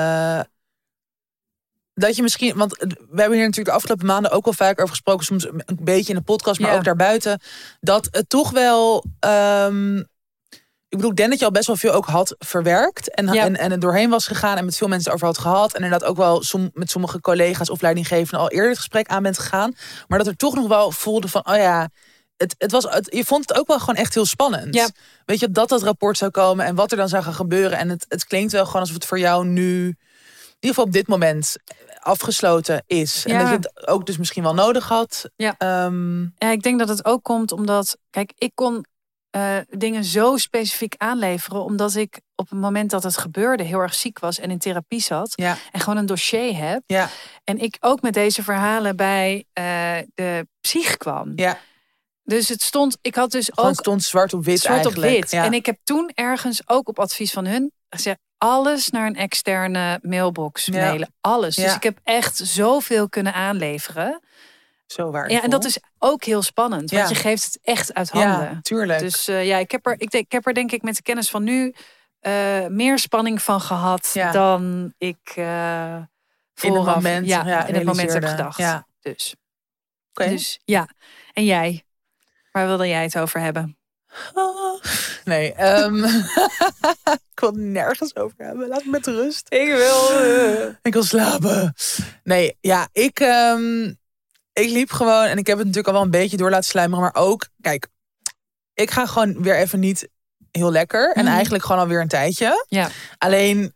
dat je misschien... Want we hebben hier natuurlijk de afgelopen maanden ook wel vaak over gesproken. Soms een beetje in de podcast, maar ook daarbuiten. Dat het toch wel... ik bedoel, ik denk dat je al best wel veel ook had verwerkt. En er doorheen was gegaan en met veel mensen over had gehad. En inderdaad ook wel met sommige collega's of leidinggevenden al eerder het gesprek aan bent gegaan. Maar dat er toch nog wel voelde van, je vond het ook wel gewoon echt heel spannend. Ja. Weet je, dat rapport zou komen en wat er dan zou gaan gebeuren. En het klinkt wel gewoon alsof het voor jou nu, in ieder geval op dit moment, afgesloten is. En dat je het ook dus misschien wel nodig had. Ja, ik denk dat het ook komt omdat, kijk, ik kon dingen zo specifiek aanleveren, omdat ik op het moment dat het gebeurde heel erg ziek was en in therapie zat. Ja. En gewoon een dossier heb. Ja. En ik ook met deze verhalen bij de psych kwam. Ja. Dus ik had dus gewoon ook... stond zwart op wit zwart eigenlijk. op wit. Ja. En ik heb toen ergens ook op advies van hun gezegd, alles naar een externe mailbox mailen. Alles. Ja. Dus ik heb echt zoveel kunnen aanleveren. Zo waardevol. Ja, en dat is ook heel spannend. Want je geeft het echt uit handen. Ja, tuurlijk. Dus ik heb er denk ik met de kennis van nu meer spanning van gehad dan ik in het moment, in het moment heb gedacht. Ja. Dus. Okay. Dus ja. En jij? Waar wilde jij het over hebben? Nee, ik wil het nergens over hebben. Laat me met rust. Ik wil slapen. Nee, ja, ik liep gewoon, en ik heb het natuurlijk al wel een beetje door laten sluimeren, maar ook, kijk, ik ga gewoon weer even niet heel lekker. En eigenlijk gewoon alweer een tijdje. Ja. Alleen,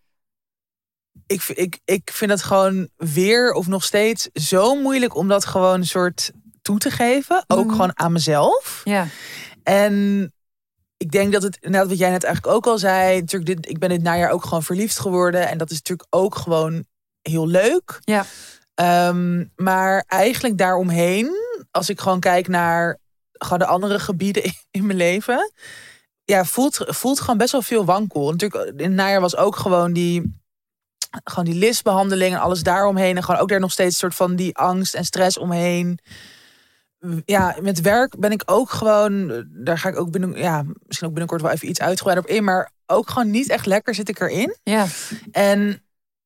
ik vind het gewoon weer of nog steeds zo moeilijk om dat gewoon een soort toe te geven. Ook gewoon aan mezelf. Ja. En ik denk dat het, net wat jij net eigenlijk ook al zei, natuurlijk ik ben dit najaar ook gewoon verliefd geworden. En dat is natuurlijk ook gewoon heel leuk. Ja. Maar eigenlijk daaromheen, als ik gewoon kijk naar gewoon de andere gebieden in mijn leven, voelt gewoon best wel veel wankel. Natuurlijk, in het najaar was ook gewoon die listbehandeling en alles daaromheen. En gewoon ook daar nog steeds een soort van die angst en stress omheen. Ja, met werk ben ik ook gewoon, daar ga ik ook misschien ook binnenkort wel even iets uitgebreider op in, maar ook gewoon niet echt lekker zit ik erin. Ja. En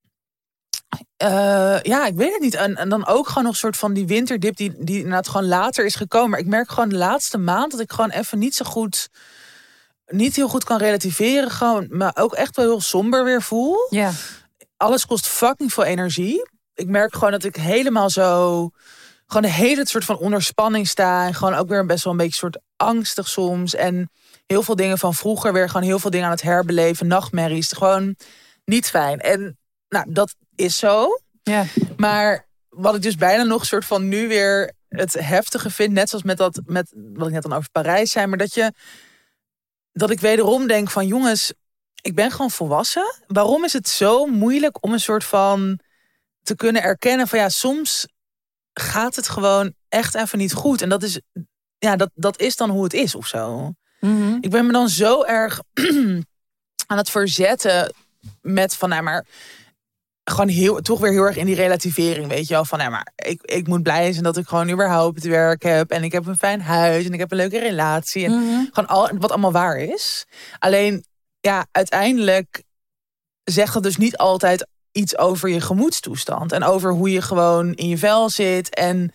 ik weet het niet. En dan ook gewoon nog een soort van die winterdip die inderdaad gewoon later is gekomen. Maar ik merk gewoon de laatste maand dat ik gewoon even niet heel goed kan relativeren. Gewoon, maar ook echt wel heel somber weer voel. Ja. Alles kost fucking veel energie. Ik merk gewoon dat ik helemaal zo gewoon de hele soort van onder spanning sta. En gewoon ook weer best wel een beetje soort angstig soms. En heel veel dingen van vroeger weer gewoon heel veel dingen aan het herbeleven. Nachtmerries. Gewoon niet fijn. En nou, dat is zo. Ja. Maar wat ik dus bijna nog soort van nu weer het heftige vind. Net zoals met wat ik net dan over Parijs zei. Maar dat ik wederom denk van jongens, ik ben gewoon volwassen. Waarom is het zo moeilijk om een soort van te kunnen erkennen van ja, soms gaat het gewoon echt even niet goed. En dat is, ja, dat is dan hoe het is of zo. Mm-hmm. Ik ben me dan zo erg aan het verzetten met van, nou maar, gewoon toch weer heel erg in die relativering, weet je wel. Van, nou maar, ik moet blij zijn dat ik gewoon überhaupt het werk heb. En ik heb een fijn huis en ik heb een leuke relatie. En gewoon wat allemaal waar is. Alleen, ja, uiteindelijk zegt dat dus niet altijd iets over je gemoedstoestand. En over hoe je gewoon in je vel zit. En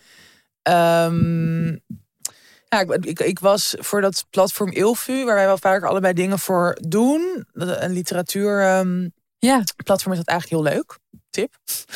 ik was voor dat platform Ilfu, waar wij wel vaak allebei dingen voor doen. Een literatuur platform is dat eigenlijk heel leuk. Tip.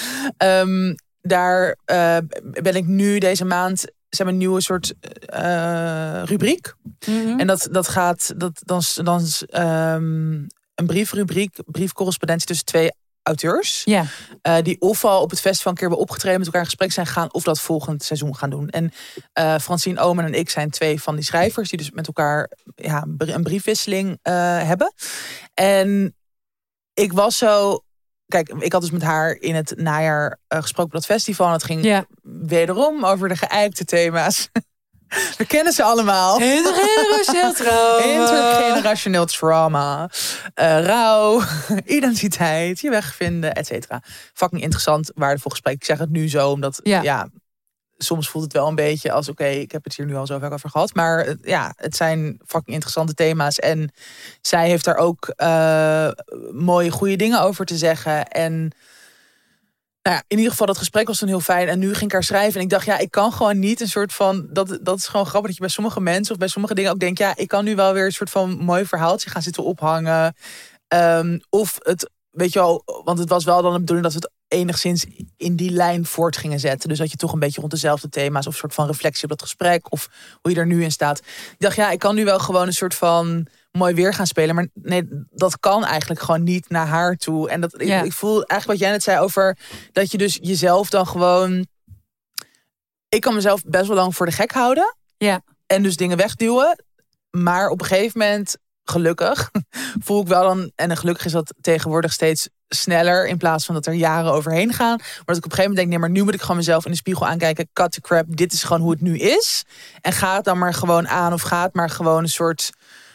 Daar ben ik nu deze maand. Ze hebben een nieuwe soort rubriek. En dat gaat dan een briefrubriek, briefcorrespondentie tussen 2 auteurs. Ja. Die of al op het festival een keer hebben opgetreden, met elkaar in gesprek zijn gegaan, of dat volgend seizoen gaan doen. En Francine Omen en ik zijn 2 van die schrijvers die dus met elkaar een briefwisseling hebben. En ik was zo. Kijk, ik had dus met haar in het najaar gesproken op dat festival. En het ging wederom over de geëikte thema's. We kennen ze allemaal. Intergenerationeel trauma. Rouw, identiteit, je weg vinden, et cetera. Fucking interessant, waardevol gesprek. Ik zeg het nu zo, omdat soms voelt het wel een beetje als oké, ik heb het hier nu al zo vaak over gehad. Maar het zijn fucking interessante thema's. En zij heeft daar ook mooie, goede dingen over te zeggen. En nou ja, in ieder geval, dat gesprek was toen heel fijn. En nu ging ik haar schrijven. En ik dacht, ik kan gewoon niet een soort van. Dat is gewoon grappig dat je bij sommige mensen of bij sommige dingen ook denkt, ik kan nu wel weer een soort van mooi verhaaltje gaan zitten ophangen. Of het, weet je wel, want het was wel dan de bedoeling dat we het enigszins in die lijn voort gingen zetten. Dus dat je toch een beetje rond dezelfde thema's of een soort van reflectie op dat gesprek of hoe je er nu in staat. Ik dacht, ik kan nu wel gewoon een soort van mooi weer gaan spelen. Maar nee, dat kan eigenlijk gewoon niet naar haar toe. En dat ik voel eigenlijk wat jij net zei over dat je dus jezelf dan gewoon. Ik kan mezelf best wel lang voor de gek houden. Ja. En dus dingen wegduwen. Maar op een gegeven moment, gelukkig, voel ik wel dan. En gelukkig is dat tegenwoordig steeds sneller. In plaats van dat er jaren overheen gaan. Maar dat ik op een gegeven moment denk, nee, maar nu moet ik gewoon mezelf in de spiegel aankijken. Cut the crap. Dit is gewoon hoe het nu is. En ga het dan maar gewoon aan. Of ga het maar gewoon een soort.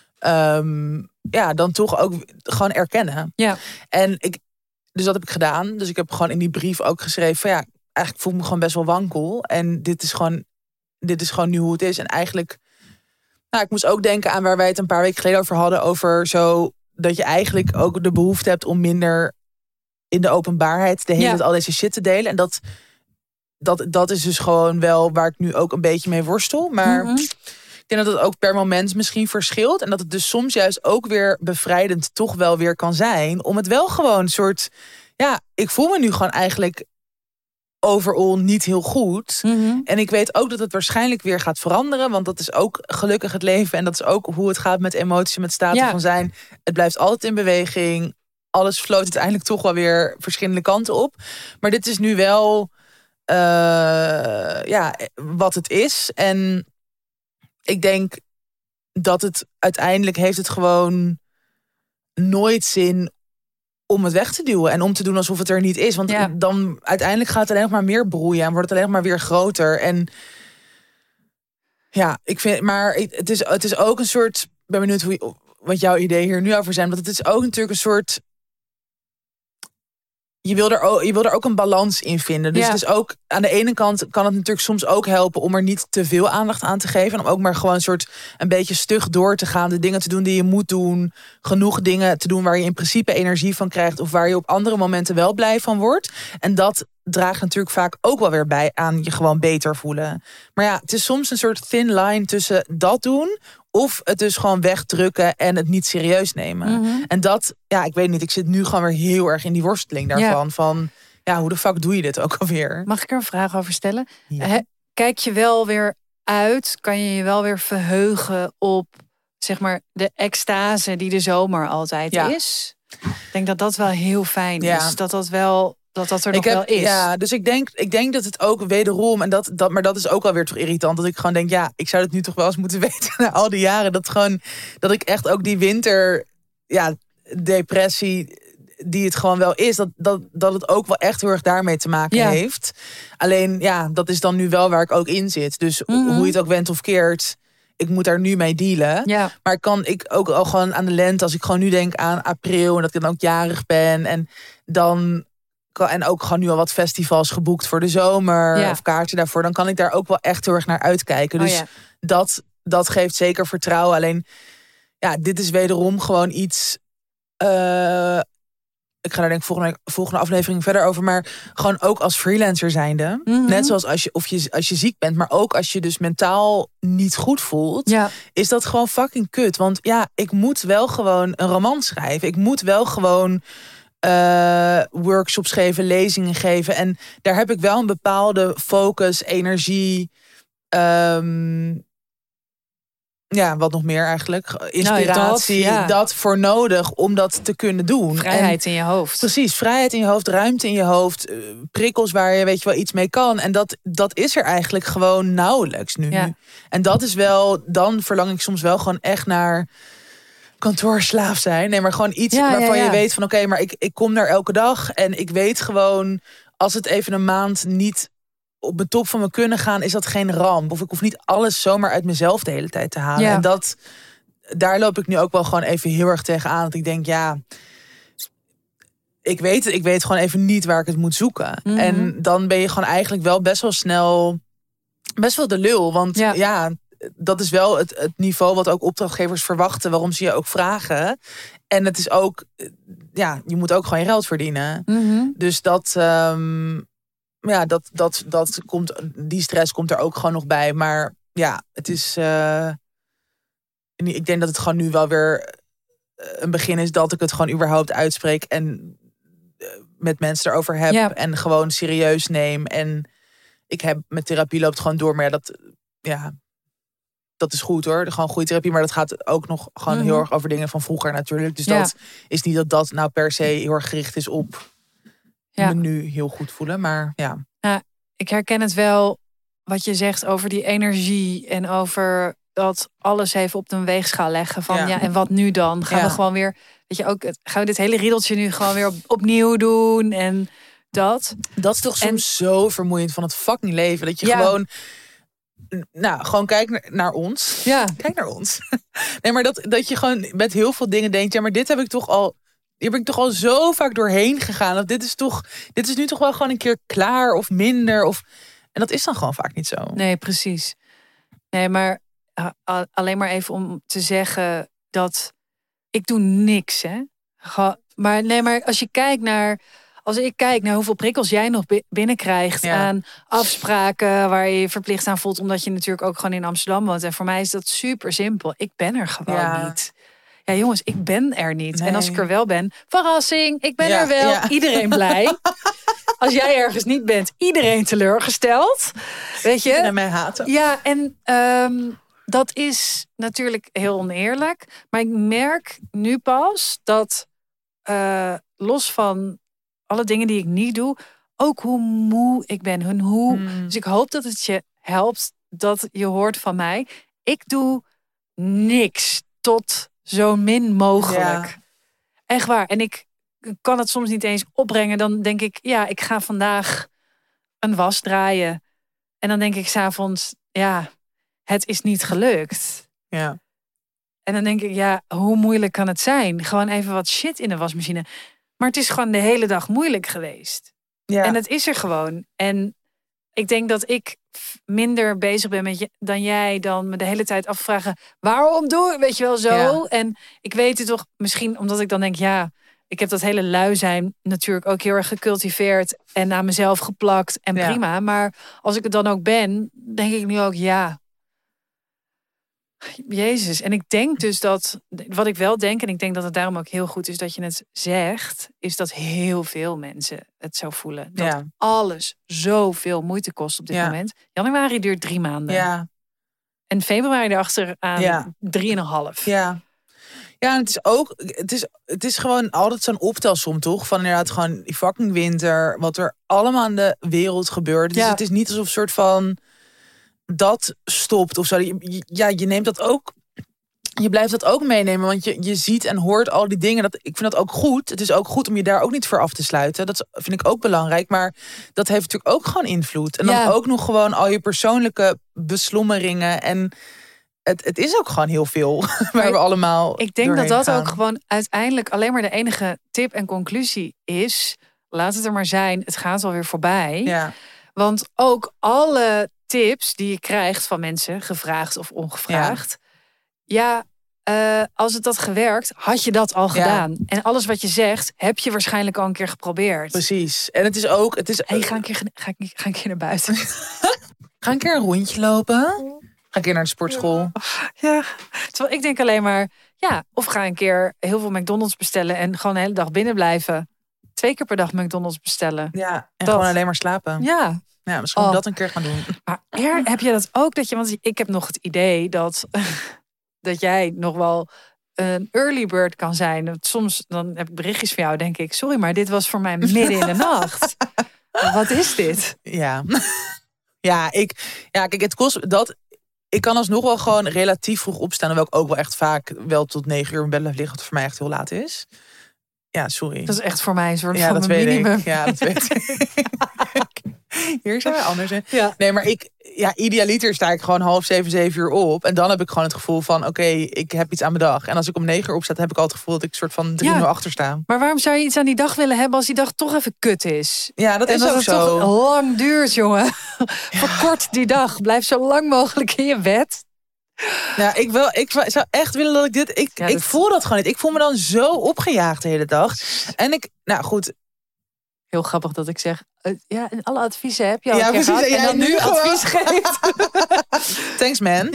Dan toch ook gewoon erkennen. Ja. En dus dat heb ik gedaan. Dus ik heb gewoon in die brief ook geschreven van eigenlijk voel ik me gewoon best wel wankel. En dit is gewoon nu hoe het is. En eigenlijk, ik moest ook denken aan waar wij het een paar weken geleden over hadden. Over zo dat je eigenlijk ook de behoefte hebt om minder in de openbaarheid de hele tijd al deze shit te delen. En dat is dus gewoon wel waar ik nu ook een beetje mee worstel. Maar ik denk dat het ook per moment misschien verschilt. En dat het dus soms juist ook weer bevrijdend toch wel weer kan zijn. Om het wel gewoon een soort. Ik voel me nu gewoon eigenlijk overal niet heel goed. En ik weet ook dat het waarschijnlijk weer gaat veranderen. Want dat is ook gelukkig het leven. En dat is ook hoe het gaat met emotie, met staten van zijn. Het blijft altijd in beweging. Alles vloot uiteindelijk toch wel weer verschillende kanten op. Maar dit is nu wel wat het is. En ik denk dat het uiteindelijk heeft het gewoon nooit zin om het weg te duwen. En om te doen alsof het er niet is. Want dan uiteindelijk gaat het alleen nog maar meer broeien. En wordt het alleen nog maar weer groter. En ik vind, maar het is ook een soort. Ik ben benieuwd wat jouw ideeën hier nu over zijn. Want het is ook natuurlijk een soort. Je wil er ook een balans in vinden. Dus het is ook, aan de ene kant kan het natuurlijk soms ook helpen om er niet te veel aandacht aan te geven. En om ook maar gewoon een beetje stug door te gaan. De dingen te doen die je moet doen. Genoeg dingen te doen waar je in principe energie van krijgt. Of waar je op andere momenten wel blij van wordt. En dat draagt natuurlijk vaak ook wel weer bij aan je gewoon beter voelen. Maar het is soms een soort thin line tussen dat doen. Of het dus gewoon wegdrukken en het niet serieus nemen. En dat, ik weet niet, ik zit nu gewoon weer heel erg in die worsteling daarvan. Van, hoe de fuck doe je dit ook alweer? Mag ik er een vraag over stellen? Ja. kijk je wel weer uit, kan je je wel weer verheugen op, zeg maar, de extase die de zomer altijd is. Ik denk dat dat wel heel fijn is. Dat er nog wel is. Ja, dus ik denk dat het ook wederom, en maar dat is ook alweer toch irritant, dat ik gewoon denk, ik zou het nu toch wel eens moeten weten na al die jaren, dat ik echt ook die winter, depressie, die het gewoon wel is, dat het ook wel echt heel erg daarmee te maken heeft. Alleen, dat is dan nu wel waar ik ook in zit. Dus hoe je het ook went of keert, ik moet daar nu mee dealen. Ja. Maar ik ook al gewoon aan de lente, als ik gewoon nu denk aan april en dat ik dan ook jarig ben en ook gewoon nu al wat festivals geboekt voor de zomer of kaarten daarvoor, dan kan ik daar ook wel echt heel erg naar uitkijken. Dus dat geeft zeker vertrouwen. Alleen, dit is wederom gewoon iets. Ik ga daar denk ik volgende aflevering verder over. Maar gewoon ook als freelancer zijnde. Net zoals als je ziek bent. Maar ook als je dus mentaal niet goed voelt. Ja. Is dat gewoon fucking kut. Want ik moet wel gewoon een roman schrijven. Ik moet wel gewoon workshops geven, lezingen geven. En daar heb ik wel een bepaalde focus, energie. Wat nog meer eigenlijk? Inspiratie, dat voor nodig om dat te kunnen doen. Vrijheid in je hoofd. Precies, vrijheid in je hoofd, ruimte in je hoofd, prikkels waar je wel iets mee kan. En dat is er eigenlijk gewoon nauwelijks nu. Ja. En dat is wel, dan verlang ik soms wel gewoon echt naar kantoorslaaf zijn. Nee, maar gewoon iets waarvan je weet van oké, maar ik kom daar elke dag en ik weet gewoon, als het even een maand niet op de top van me kunnen gaan, is dat geen ramp. Of ik hoef niet alles zomaar uit mezelf de hele tijd te halen. Ja. En daar loop ik nu ook wel gewoon even heel erg tegenaan. Dat ik denk, ik weet gewoon even niet waar ik het moet zoeken. En dan ben je gewoon eigenlijk wel best wel snel best wel de lul. Want dat is wel het niveau wat ook opdrachtgevers verwachten, waarom ze je ook vragen. En het is ook, je moet ook gewoon je geld verdienen. Dus dat komt, die stress komt er ook gewoon nog bij. Maar het is, ik denk dat het gewoon nu wel weer een begin is dat ik het gewoon überhaupt uitspreek en met mensen erover heb en gewoon serieus neem. En mijn therapie loopt gewoon door, maar dat is goed hoor. Gewoon goede therapie, maar dat gaat ook nog gewoon heel erg over dingen van vroeger natuurlijk. Dus dat is niet dat nou per se heel erg gericht is op me nu heel goed voelen, maar ik herken het wel wat je zegt over die energie en over dat alles even op de weegschaal leggen van en wat nu dan? Gaan we gewoon weer, weet je ook, gaan we dit hele riedeltje nu gewoon weer opnieuw doen en dat is toch soms zo vermoeiend van het fucking leven dat je gewoon kijk naar ons. Ja. Kijk naar ons. Nee, maar dat je gewoon met heel veel dingen denkt, maar dit heb ik toch al. Hier ben ik toch al zo vaak doorheen gegaan. Dat dit is nu toch wel gewoon een keer klaar of minder. En dat is dan gewoon vaak niet zo. Nee, precies. Nee, maar alleen maar even om te zeggen dat ik doe niks, hè. Maar als ik kijk naar hoeveel prikkels jij nog binnenkrijgt aan afspraken waar je je verplicht aan voelt, omdat je natuurlijk ook gewoon in Amsterdam woont. En voor mij is dat super simpel. Ik ben er gewoon niet. Ja, jongens, ik ben er niet. Nee. En als ik er wel ben, verrassing, ik ben er wel. Ja. Iedereen blij. Als jij ergens niet bent, iedereen teleurgesteld. Weet je? En mij haten. Ja, en dat is natuurlijk heel oneerlijk. Maar ik merk nu pas dat los van alle dingen die ik niet doe, ook hoe moe ik ben. Dus ik hoop dat het je helpt, dat je hoort van mij. Ik doe niks tot zo min mogelijk. Ja. Echt waar. En ik kan het soms niet eens opbrengen. Dan denk ik, ik ga vandaag een was draaien. En dan denk ik 's avonds, het is niet gelukt. Ja. En dan denk ik, hoe moeilijk kan het zijn? Gewoon even wat shit in de wasmachine. Maar het is gewoon de hele dag moeilijk geweest. Ja. En het is er gewoon. En ik denk dat ik minder bezig ben met dan jij, dan me de hele tijd afvragen, waarom doe ik, weet je wel zo? Ja. En ik weet het toch, misschien omdat ik dan denk, ik heb dat hele lui zijn natuurlijk ook heel erg gecultiveerd en aan mezelf geplakt en prima. Maar als ik het dan ook ben, denk ik nu ook, Jezus, en ik denk dus dat, wat ik wel denk, en ik denk dat het daarom ook heel goed is dat je het zegt, is dat heel veel mensen het zo voelen. Dat alles zoveel moeite kost op dit moment. Januari duurt 3 maanden. Ja. En februari erachteraan 3,5. Ja. Ja, en het is gewoon altijd zo'n optelsom, toch? Van inderdaad gewoon die fucking winter, wat er allemaal in de wereld gebeurt. Dus het is niet alsof soort van dat stopt of zo. Je neemt dat ook. Je blijft dat ook meenemen, want je ziet en hoort al die dingen. Ik vind dat ook goed. Het is ook goed om je daar ook niet voor af te sluiten. Dat vind ik ook belangrijk. Maar dat heeft natuurlijk ook gewoon invloed. En dan ook nog gewoon al je persoonlijke beslommeringen. En het is ook gewoon heel veel waar we allemaal Ik denk dat gaan. ook gewoon uiteindelijk alleen maar de enige tip en conclusie is. Laat het er maar zijn. Het gaat alweer voorbij. Ja. Want ook alle tips die je krijgt van mensen, gevraagd of ongevraagd. Als het had gewerkt, had je dat al gedaan. En alles wat je zegt, heb je waarschijnlijk al een keer geprobeerd. Precies. En het is ook... Ga een keer naar buiten. Ga een keer een rondje lopen. Ga een keer naar de sportschool. Ja. Terwijl ik denk alleen maar... of ga een keer heel veel McDonald's bestellen en gewoon de hele dag binnen blijven. 2 keer per dag McDonald's bestellen. Ja, en gewoon alleen maar slapen. Ja. Ja, misschien moet ik dat een keer gaan doen. Maar heb je dat ook? Want ik heb nog het idee dat jij nog wel een early bird kan zijn. Soms dan heb ik berichtjes van jou, denk ik. Sorry, maar dit was voor mij midden in de nacht. Wat is dit? Ja. Kijk, het kost dat. Ik kan alsnog wel gewoon relatief vroeg opstaan. Hoewel ik ook wel echt vaak wel tot 9 uur in bed blijf liggen. Wat voor mij echt heel laat is. Ja, sorry. Dat is echt voor mij een soort van dat minimum. Ja, dat weet ik. Hier zijn we anders. Hè? Ja. Nee, maar idealiter sta ik gewoon 6:30, 7 uur op. En dan heb ik gewoon het gevoel van, oké, ik heb iets aan mijn dag. En als ik om 9 uur opsta, heb ik al het gevoel dat ik soort van 3 uur achter sta. Maar waarom zou je iets aan die dag willen hebben als die dag toch even kut is? Ja, dat is ook zo. En dat het toch lang duurt, jongen. Verkort die dag. Blijf zo lang mogelijk in je bed. Ja, ik zou echt willen dat ik dit... Ik voel dat gewoon niet. Ik voel me dan zo opgejaagd de hele dag. En goed. Heel grappig dat ik zeg... en alle adviezen heb je al precies, gehad. En dan nu advies geeft. Thanks, man.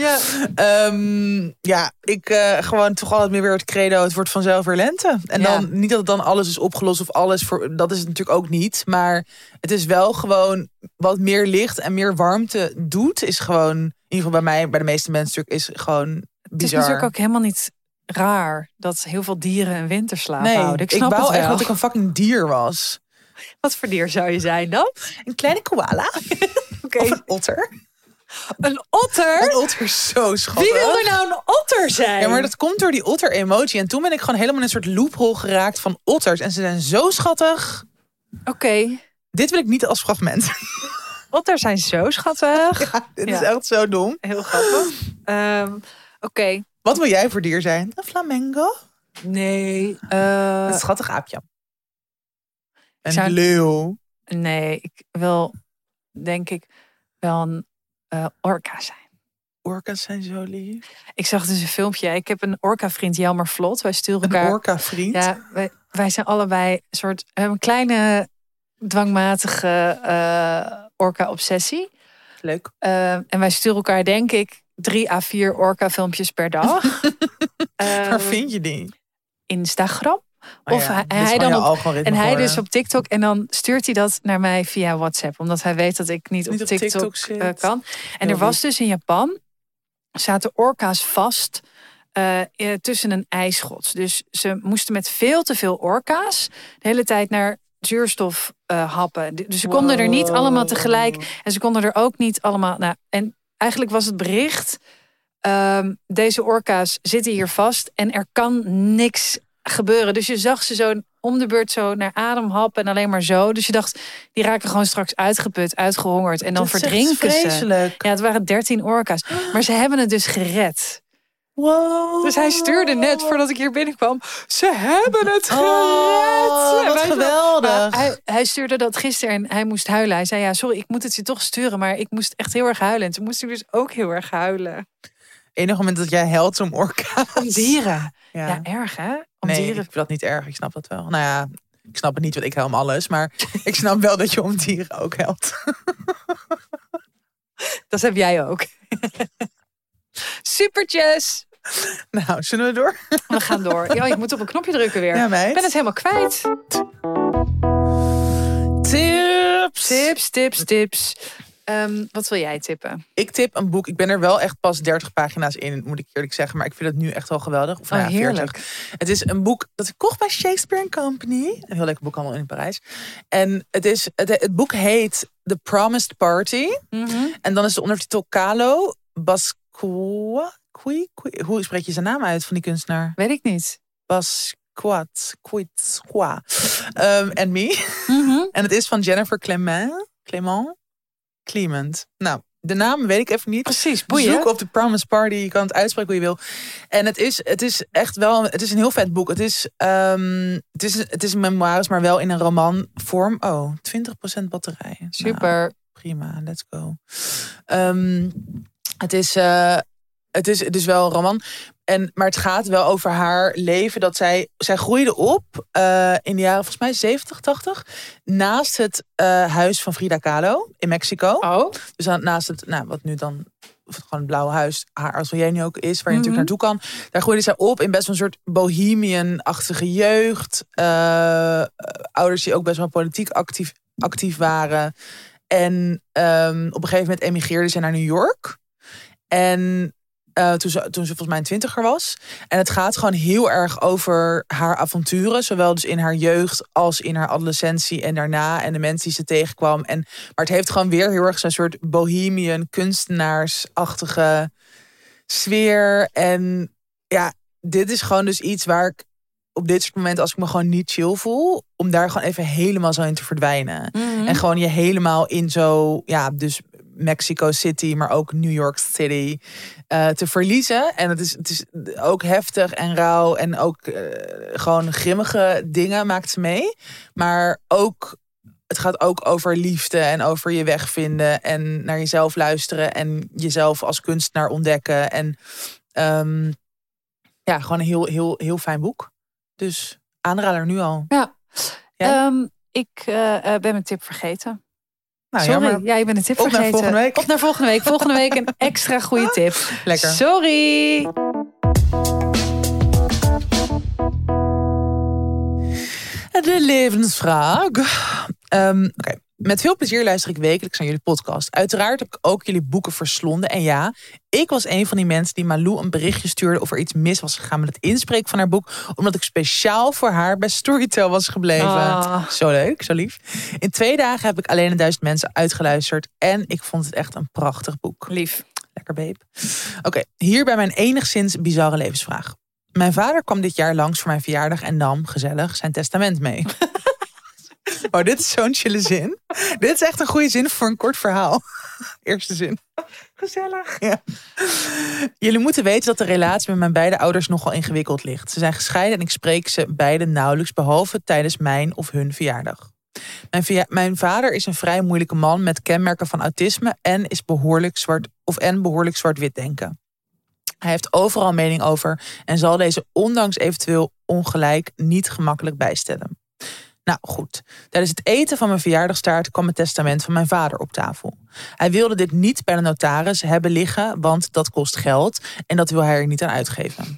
Ja. Ik gewoon toch altijd meer weer het credo. Het wordt vanzelf weer lente. En dan niet dat het dan alles is opgelost of alles voor... Dat is het natuurlijk ook niet. Maar het is wel gewoon wat meer licht en meer warmte doet. Is gewoon, in ieder geval bij mij, bij de meeste mensen natuurlijk, is gewoon bizar. Het is natuurlijk ook helemaal niet raar dat heel veel dieren een winterslaap houden. Ik snap wou het wel. echt dat ik een fucking dier was. Wat voor dier zou je zijn dan? Een kleine koala. Okay. Of een otter. Een otter? Een otter is zo schattig. Wie wil er nou een otter zijn? Ja, maar dat komt door die otter-emoji. En toen ben ik gewoon helemaal in een soort loophole geraakt van otters. En ze zijn zo schattig. Oké. Dit wil ik niet als fragment. Otters zijn zo schattig. Ja, dit is echt zo dom. Heel grappig. Oké. Wat wil jij voor dier zijn? Een flamengo? Nee. Een schattig aapje. Een leeuw. Nee, ik wil denk ik wel een orka zijn. Orka's zijn zo lief. Ik zag dus een filmpje. Ik heb een orka-vriend, Jelmer Vlot. Wij sturen elkaar... Een orka-vriend? Ja, wij zijn allebei een kleine dwangmatige orka-obsessie. Leuk. En wij sturen elkaar denk ik 3 à 4 orka-filmpjes per dag. Waar vind je die? Instagram. Of ja, hij dan hij dus op TikTok en dan stuurt hij dat naar mij via WhatsApp, omdat hij weet dat ik niet op TikTok kan. En er was dus in Japan zaten orka's vast tussen een ijsschot. Dus ze moesten met veel te veel orka's de hele tijd naar zuurstof happen. Dus ze konden er niet allemaal tegelijk en ze konden er ook niet allemaal. En eigenlijk was het bericht: deze orka's zitten hier vast en er kan niks gebeuren. Dus je zag ze zo om de beurt zo naar adem happen en alleen maar zo. Dus je dacht, die raken gewoon straks uitgeput, uitgehongerd en dan verdrinken ze. Ja, het waren 13 orka's. Maar ze hebben het dus gered. Wow. Dus hij stuurde net voordat ik hier binnenkwam. Ze hebben het gered. Wat geweldig. Hij stuurde dat gisteren en hij moest huilen. Hij zei, ja, sorry, ik moet het je toch sturen, maar ik moest echt heel erg huilen. En toen moest ik dus ook heel erg huilen. Enig moment dat jij helpt om orka's. Om dieren. Ja, erg hè? Nee, ik vind dat niet erg. Ik snap dat wel. Nou ja, ik snap het niet, want ik help alles. Maar ik snap wel dat je om dieren ook helpt. Dat heb jij ook. supertjes. Nou, zullen we door? We gaan door. Ja, ik moet op een knopje drukken weer. Ja, meid. Ik ben het helemaal kwijt. Tips. Wat wil jij tippen? Ik tip een boek. Ik ben er wel echt pas 30 pagina's in, moet ik eerlijk zeggen. Maar ik vind het nu echt wel geweldig. Of, heerlijk. 40. Het is een boek dat ik kocht bij Shakespeare & Company. Een heel lekker boek, allemaal in Parijs. En het boek heet The Promised Party. Mm-hmm. En dan is de ondertitel Calo Basquiat. Hoe spreek je zijn naam uit van die kunstenaar? Weet ik niet. Basquiat. And Me. Mm-hmm. En het is van Jennifer Clement. Nou, de naam weet ik even niet. Precies, boeien. Zoek op de Promise Party. Je kan het uitspreken hoe je wil. En het is echt wel... Het is een heel vet boek. Het is een memoires, maar wel in een romanvorm. 20% batterij. Super. Nou, prima, let's go. Het is wel een roman. Maar het gaat wel over haar leven. Dat zij groeide op in de jaren volgens mij 70, 80. Naast het huis van Frida Kahlo in Mexico. Oh. Dus naast het, wat nu dan gewoon het blauwe huis, haar atelier nu ook is, waar je natuurlijk naartoe kan. Daar groeide zij op in best wel een soort bohemian-achtige jeugd. Ouders die ook best wel politiek actief waren. En op een gegeven moment emigreerde ze naar New York. En toen ze volgens mij een 20er was. En het gaat gewoon heel erg over haar avonturen. Zowel dus in haar jeugd als in haar adolescentie en daarna. En de mensen die ze tegenkwam. Maar het heeft gewoon weer heel erg zo'n soort bohemian, kunstenaarsachtige sfeer. En ja, dit is gewoon dus iets waar ik op dit soort momenten, als ik me gewoon niet chill voel, om daar gewoon even helemaal zo in te verdwijnen. Mm-hmm. En gewoon je helemaal in zo, dus Mexico City, maar ook New York City te verliezen. En het is ook heftig en rauw en ook gewoon grimmige dingen maakt ze mee. Maar ook, het gaat ook over liefde en over je weg vinden en naar jezelf luisteren en jezelf als kunstenaar ontdekken. En gewoon een heel, heel, heel fijn boek. Dus aanrader nu al. Ja. Ik ben mijn tip vergeten. Nou, sorry, jammer. Ja, je bent een tip vergeten. Naar volgende week. Op naar volgende week. Volgende week een extra goede tip. Lekker. Sorry. De levensvraag. Oké. Met veel plezier luister ik wekelijks naar jullie podcast. Uiteraard heb ik ook jullie boeken verslonden. En ja, ik was een van die mensen die Malou een berichtje stuurde of er iets mis was gegaan met het inspreken van haar boek. Omdat ik speciaal voor haar bij Storytel was gebleven. Oh. Zo leuk, zo lief. In 2 dagen heb ik alleen 1000 mensen uitgeluisterd. En ik vond het echt een prachtig boek. Lief. Lekker, babe. Oké, hier bij mijn enigszins bizarre levensvraag. Mijn vader kwam dit jaar langs voor mijn verjaardag en nam, gezellig, zijn testament mee. Oh, dit is zo'n chille zin. Dit is echt een goede zin voor een kort verhaal. Eerste zin. Gezellig. Ja. Jullie moeten weten dat de relatie met mijn beide ouders nogal ingewikkeld ligt. Ze zijn gescheiden en ik spreek ze beiden nauwelijks, behalve tijdens mijn of hun verjaardag. Mijn vader is een vrij moeilijke man met kenmerken van autisme en is behoorlijk zwart-wit denken. Hij heeft overal een mening over en zal deze ondanks eventueel ongelijk niet gemakkelijk bijstellen. Nou goed, tijdens het eten van mijn verjaardagstaart kwam het testament van mijn vader op tafel. Hij wilde dit niet bij de notaris hebben liggen, want dat kost geld en dat wil hij er niet aan uitgeven.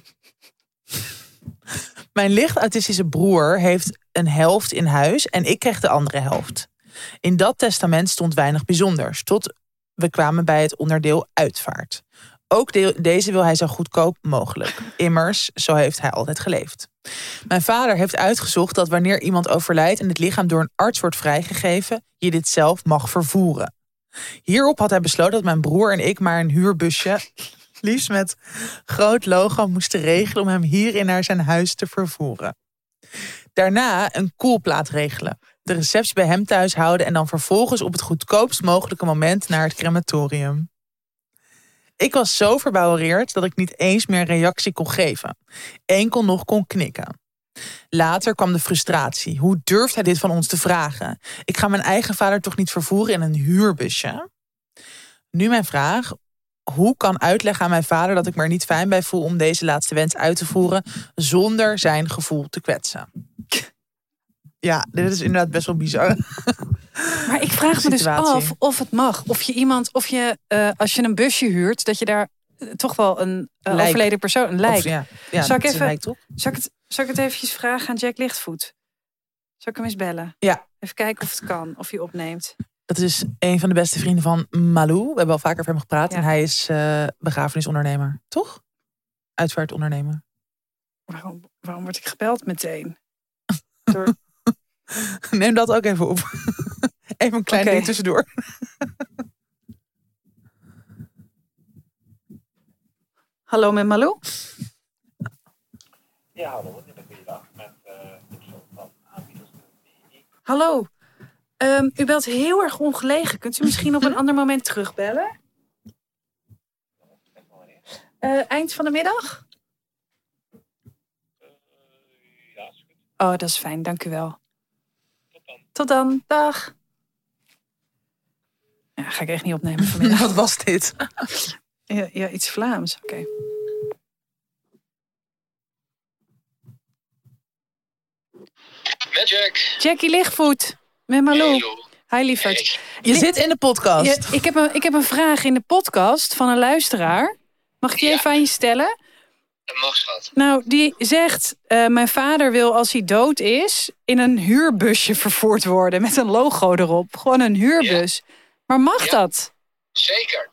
Mijn licht autistische broer heeft een helft in huis en ik kreeg de andere helft. In dat testament stond weinig bijzonders, tot we kwamen bij het onderdeel uitvaart. Ook deze wil hij zo goedkoop mogelijk. Immers, zo heeft hij altijd geleefd. Mijn vader heeft uitgezocht dat wanneer iemand overlijdt en het lichaam door een arts wordt vrijgegeven, je dit zelf mag vervoeren. Hierop had hij besloten dat mijn broer en ik maar een huurbusje, liefst met groot logo, moesten regelen om hem hierin naar zijn huis te vervoeren. Daarna een koelplaat regelen. De receptie bij hem thuis houden en dan vervolgens op het goedkoopst mogelijke moment naar het crematorium. Ik was zo verbouwereerd dat ik niet eens meer een reactie kon geven. Enkel nog kon knikken. Later kwam de frustratie. Hoe durft hij dit van ons te vragen? Ik ga mijn eigen vader toch niet vervoeren in een huurbusje? Nu mijn vraag. Hoe kan uitleggen aan mijn vader dat ik me er niet fijn bij voel om deze laatste wens uit te voeren zonder zijn gevoel te kwetsen? Ja, dit is inderdaad best wel bizar. Maar ik vraag me dus af of het mag. Of je als je een busje huurt, dat je daar toch wel een Lijk. overleden persoon, een lijk. Of, ja, Zal ik het is een even- lijk, toch? Zal ik het eventjes vragen aan Jack Lichtvoet? Zal ik hem eens bellen? Ja. Even kijken of het kan, of hij opneemt. Dat is een van de beste vrienden van Malou. We hebben al vaker over hem gepraat. Ja. En hij is begrafenisondernemer. Toch? Uitvaartondernemer. Waarom word ik gebeld meteen? Door... Neem dat ook even op. Even een klein ding tussendoor. Hallo, met Malou? Ja, hallo. Ik ben goeiedag met de persoon van aanbieders. Hallo. U belt heel erg ongelegen. Kunt u misschien op een ander moment terugbellen? Eind van de middag? Ja, is goed. Oh, dat is fijn. Dank u wel. Tot dan. Tot dan. Dag. Ja, ga ik echt niet opnemen vanmiddag. Wat was dit? Ja, iets Vlaams. Oké. Met Jack. Jackie Lichtvoet. Met Malou. Hallo. Hi, lieverd. Je zit in de podcast. Ja, ik heb een vraag in de podcast van een luisteraar. Mag ik die Ja. even aan je stellen? Dat mag, schat. Nou, die zegt... mijn vader wil als hij dood is... in een huurbusje vervoerd worden. Met een logo erop. Gewoon een huurbus. Maar mag Ja. dat? Zeker.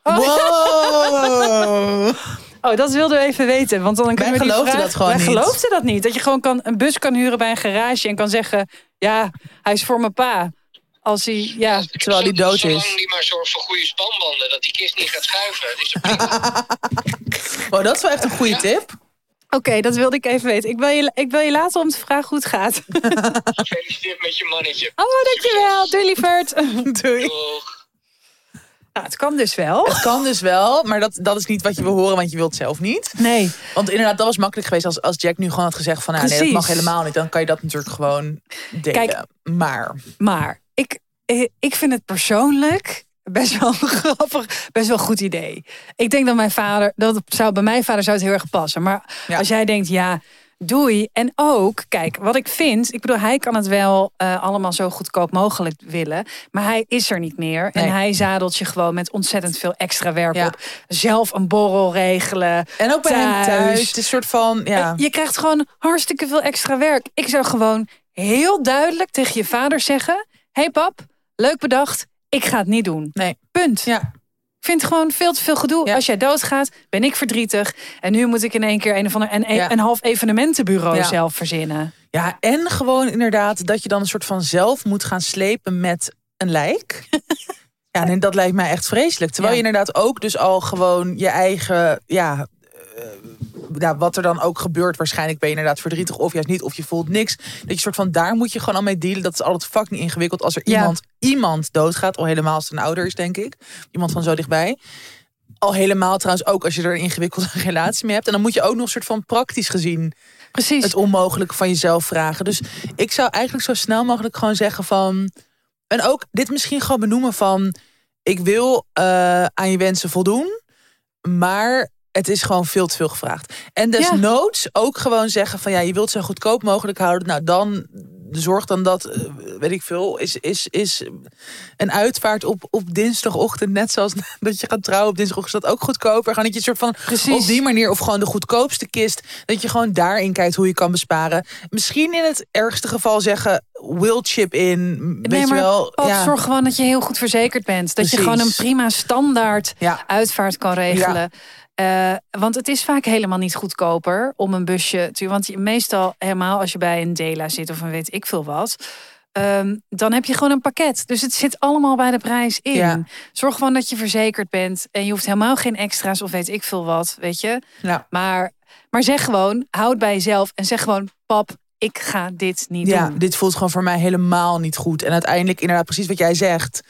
Wow! Oh, dat wilden we even weten. Want dan kunnen Wij we die geloofden vraag... dat gewoon Wij niet. geloofden dat niet. Dat je gewoon een bus kan huren bij een garage... en kan zeggen... Ja, hij is voor mijn pa. Als hij... Ja. Terwijl die dood Zolang is. die maar zorgt voor goede spanbanden. Dat die kist niet gaat schuiven. Is het prima. Wow, dat is wel echt een goede tip. Oké, dat wilde ik even weten. Ik bel je later om te vragen hoe het gaat. Gefeliciteerd met je mannetje. Oh, dankjewel. Doei, lieverd. Doei. Doeg. Nou, het kan dus wel. Het kan dus wel, maar dat is niet wat je wil horen, want je wilt het zelf niet. Nee. Want inderdaad, dat was makkelijk geweest als Jack nu gewoon had gezegd van... nee, dat Precies. mag helemaal niet. Dan kan je dat natuurlijk gewoon delen. Kijk, Maar ik vind het persoonlijk best wel grappig, best wel een goed idee. Ik denk dat bij mijn vader zou het heel erg passen. Maar Ja. als jij denkt, ja, doei. En ook, kijk, wat ik vind... Ik bedoel, hij kan het wel allemaal zo goedkoop mogelijk willen. Maar hij is er niet meer. Nee. En hij zadelt je gewoon met ontzettend veel extra werk Ja. op. Zelf een borrel regelen. En ook bij hem thuis. Het is een soort van... Ja. Je krijgt gewoon hartstikke veel extra werk. Ik zou gewoon heel duidelijk tegen je vader zeggen... Hey pap, leuk bedacht, ik ga het niet doen. Nee. Punt. Ja. Ik vind het gewoon veel te veel gedoe. Ja. Als jij doodgaat, ben ik verdrietig. En nu moet ik in één keer een half evenementenbureau Ja. zelf verzinnen. Ja, en gewoon inderdaad dat je dan een soort van zelf moet gaan slepen met een lijk. Ja, en dat lijkt mij echt vreselijk. Terwijl je inderdaad ook dus al gewoon je eigen... wat er dan ook gebeurt, waarschijnlijk ben je inderdaad verdrietig of juist niet, of je voelt niks. Dat je soort van, daar moet je gewoon al mee dealen. Dat is altijd fucking ingewikkeld als er iemand doodgaat. Al helemaal als het een ouder is, denk ik. Iemand van zo dichtbij. Al helemaal trouwens ook als je er een ingewikkelde relatie mee hebt. En dan moet je ook nog een soort van praktisch gezien... Precies. het onmogelijke van jezelf vragen. Dus ik zou eigenlijk zo snel mogelijk gewoon zeggen van... En ook dit misschien gewoon benoemen van... Ik wil aan je wensen voldoen, maar het is gewoon veel te veel gevraagd. En desnoods ook gewoon zeggen van... ja, je wilt zo goedkoop mogelijk houden. Nou, dan zorg dan dat, weet ik veel... is een uitvaart op dinsdagochtend... net zoals dat je gaat trouwen op dinsdagochtend... is dat ook goedkoper. Gewoon dat je soort van op die manier... of gewoon de goedkoopste kist... dat je gewoon daarin kijkt hoe je kan besparen. Misschien in het ergste geval zeggen... will chip in, weet je wel. Pap, zorg gewoon dat je heel goed verzekerd bent. Dat je gewoon een prima standaard uitvaart kan regelen. Want het is vaak helemaal niet goedkoper om een busje te... Want meestal, helemaal als je bij een Dela zit of een weet ik veel wat... dan heb je gewoon een pakket. Dus het zit allemaal bij de prijs in. Ja. Zorg gewoon dat je verzekerd bent. En je hoeft helemaal geen extra's of weet ik veel wat, weet je. Ja. Maar zeg gewoon, houd bij jezelf en zeg gewoon... Pap, ik ga dit niet doen. Ja, dit voelt gewoon voor mij helemaal niet goed. En uiteindelijk inderdaad precies wat jij zegt...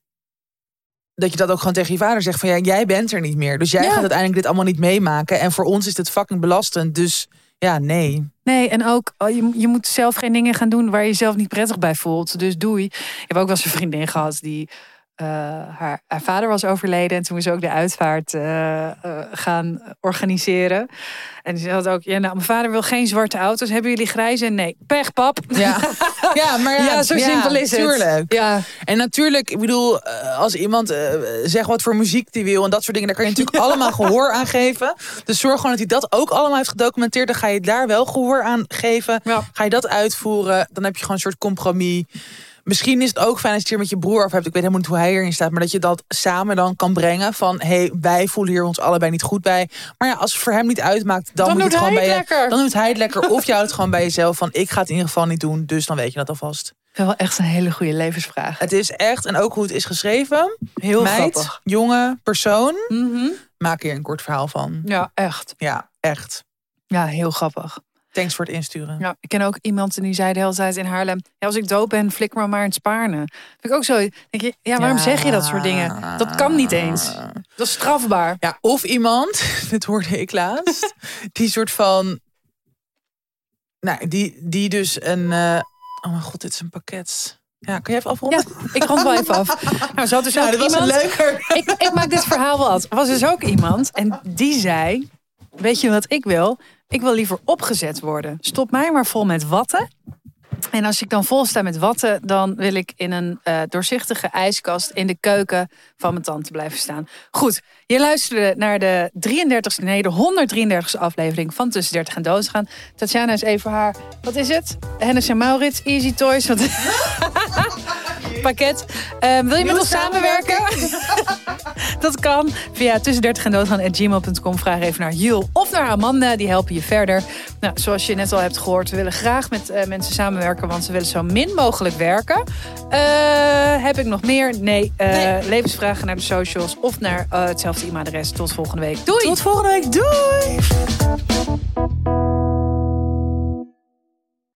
dat je dat ook gewoon tegen je vader zegt van... ja, jij bent er niet meer. Dus jij gaat uiteindelijk dit allemaal niet meemaken. En voor ons is dit fucking belastend. Dus ja, nee. Nee, en ook, je moet zelf geen dingen gaan doen... waar je jezelf niet prettig bij voelt. Dus doei. Ik heb ook wel eens een vriendin gehad die... haar vader was overleden. En toen moest ze ook de uitvaart gaan organiseren. En ze had ook, mijn vader wil geen zwarte auto's. Hebben jullie grijze? Nee. Pech, pap. Ja, maar zo simpel is het. Tuurlijk. Ja. En natuurlijk, ik bedoel, als iemand zegt wat voor muziek die wil en dat soort dingen, daar kan je natuurlijk allemaal gehoor aan geven. Dus zorg gewoon dat hij dat ook allemaal heeft gedocumenteerd. Dan ga je daar wel gehoor aan geven. Ja. Ga je dat uitvoeren, dan heb je gewoon een soort compromis. Misschien is het ook fijn als je het hier met je broer over hebt. Ik weet helemaal niet hoe hij erin staat. Maar dat je dat samen dan kan brengen. Van, wij voelen hier ons allebei niet goed bij. Maar ja, als het voor hem niet uitmaakt, dan moet je het gewoon bij je. Dan doet hij het lekker. Of je houdt het gewoon bij jezelf. Van, ik ga het in ieder geval niet doen. Dus dan weet je dat alvast. Wel echt een hele goede levensvraag. Het is echt, en ook hoe het is geschreven. Heel grappig. Jonge persoon. Maak hier een kort verhaal van. Ja, echt. Ja, echt. Ja, heel grappig. Thanks voor het insturen. Ja, ik ken ook iemand die zei de hele tijd in Haarlem, ja, als ik dood ben, flikker me maar in het Spaarne. Vind ik ook zo. Denk je, waarom zeg je dat soort dingen? Dat kan niet eens. Dat is strafbaar. Ja, of iemand, dit hoorde ik laatst, die soort van, die dus een, oh mijn god, dit is een pakket. Ja, kan je even afronden? Ja, ik rond wel even af. Nou, zo had dus ook dit was iemand, een leuker. Ik maak dit verhaal wel af. Er was dus ook iemand en die zei, weet je wat ik wil? Ik wil liever opgezet worden. Stop mij maar vol met watten. En als ik dan vol sta met watten, dan wil ik in een doorzichtige ijskast in de keuken van mijn tante blijven staan. Goed, je luisterde naar de 133e aflevering van Tussen 30 en Doodgaan. Tatjana is even haar, wat is het? Hennis en Maurits, Easy Toys. Pakket. Wil je met ons samenwerken? Dat kan via tussen30endoodgaan@gmail.com. Vraag even naar Jul of naar Amanda. Die helpen je verder. Nou, zoals je net al hebt gehoord, we willen graag met mensen samenwerken, want ze willen zo min mogelijk werken. Heb ik nog meer? Nee. Levensvragen naar de socials of naar hetzelfde e-mailadres. Tot volgende week. Doei! Tot volgende week. Doei!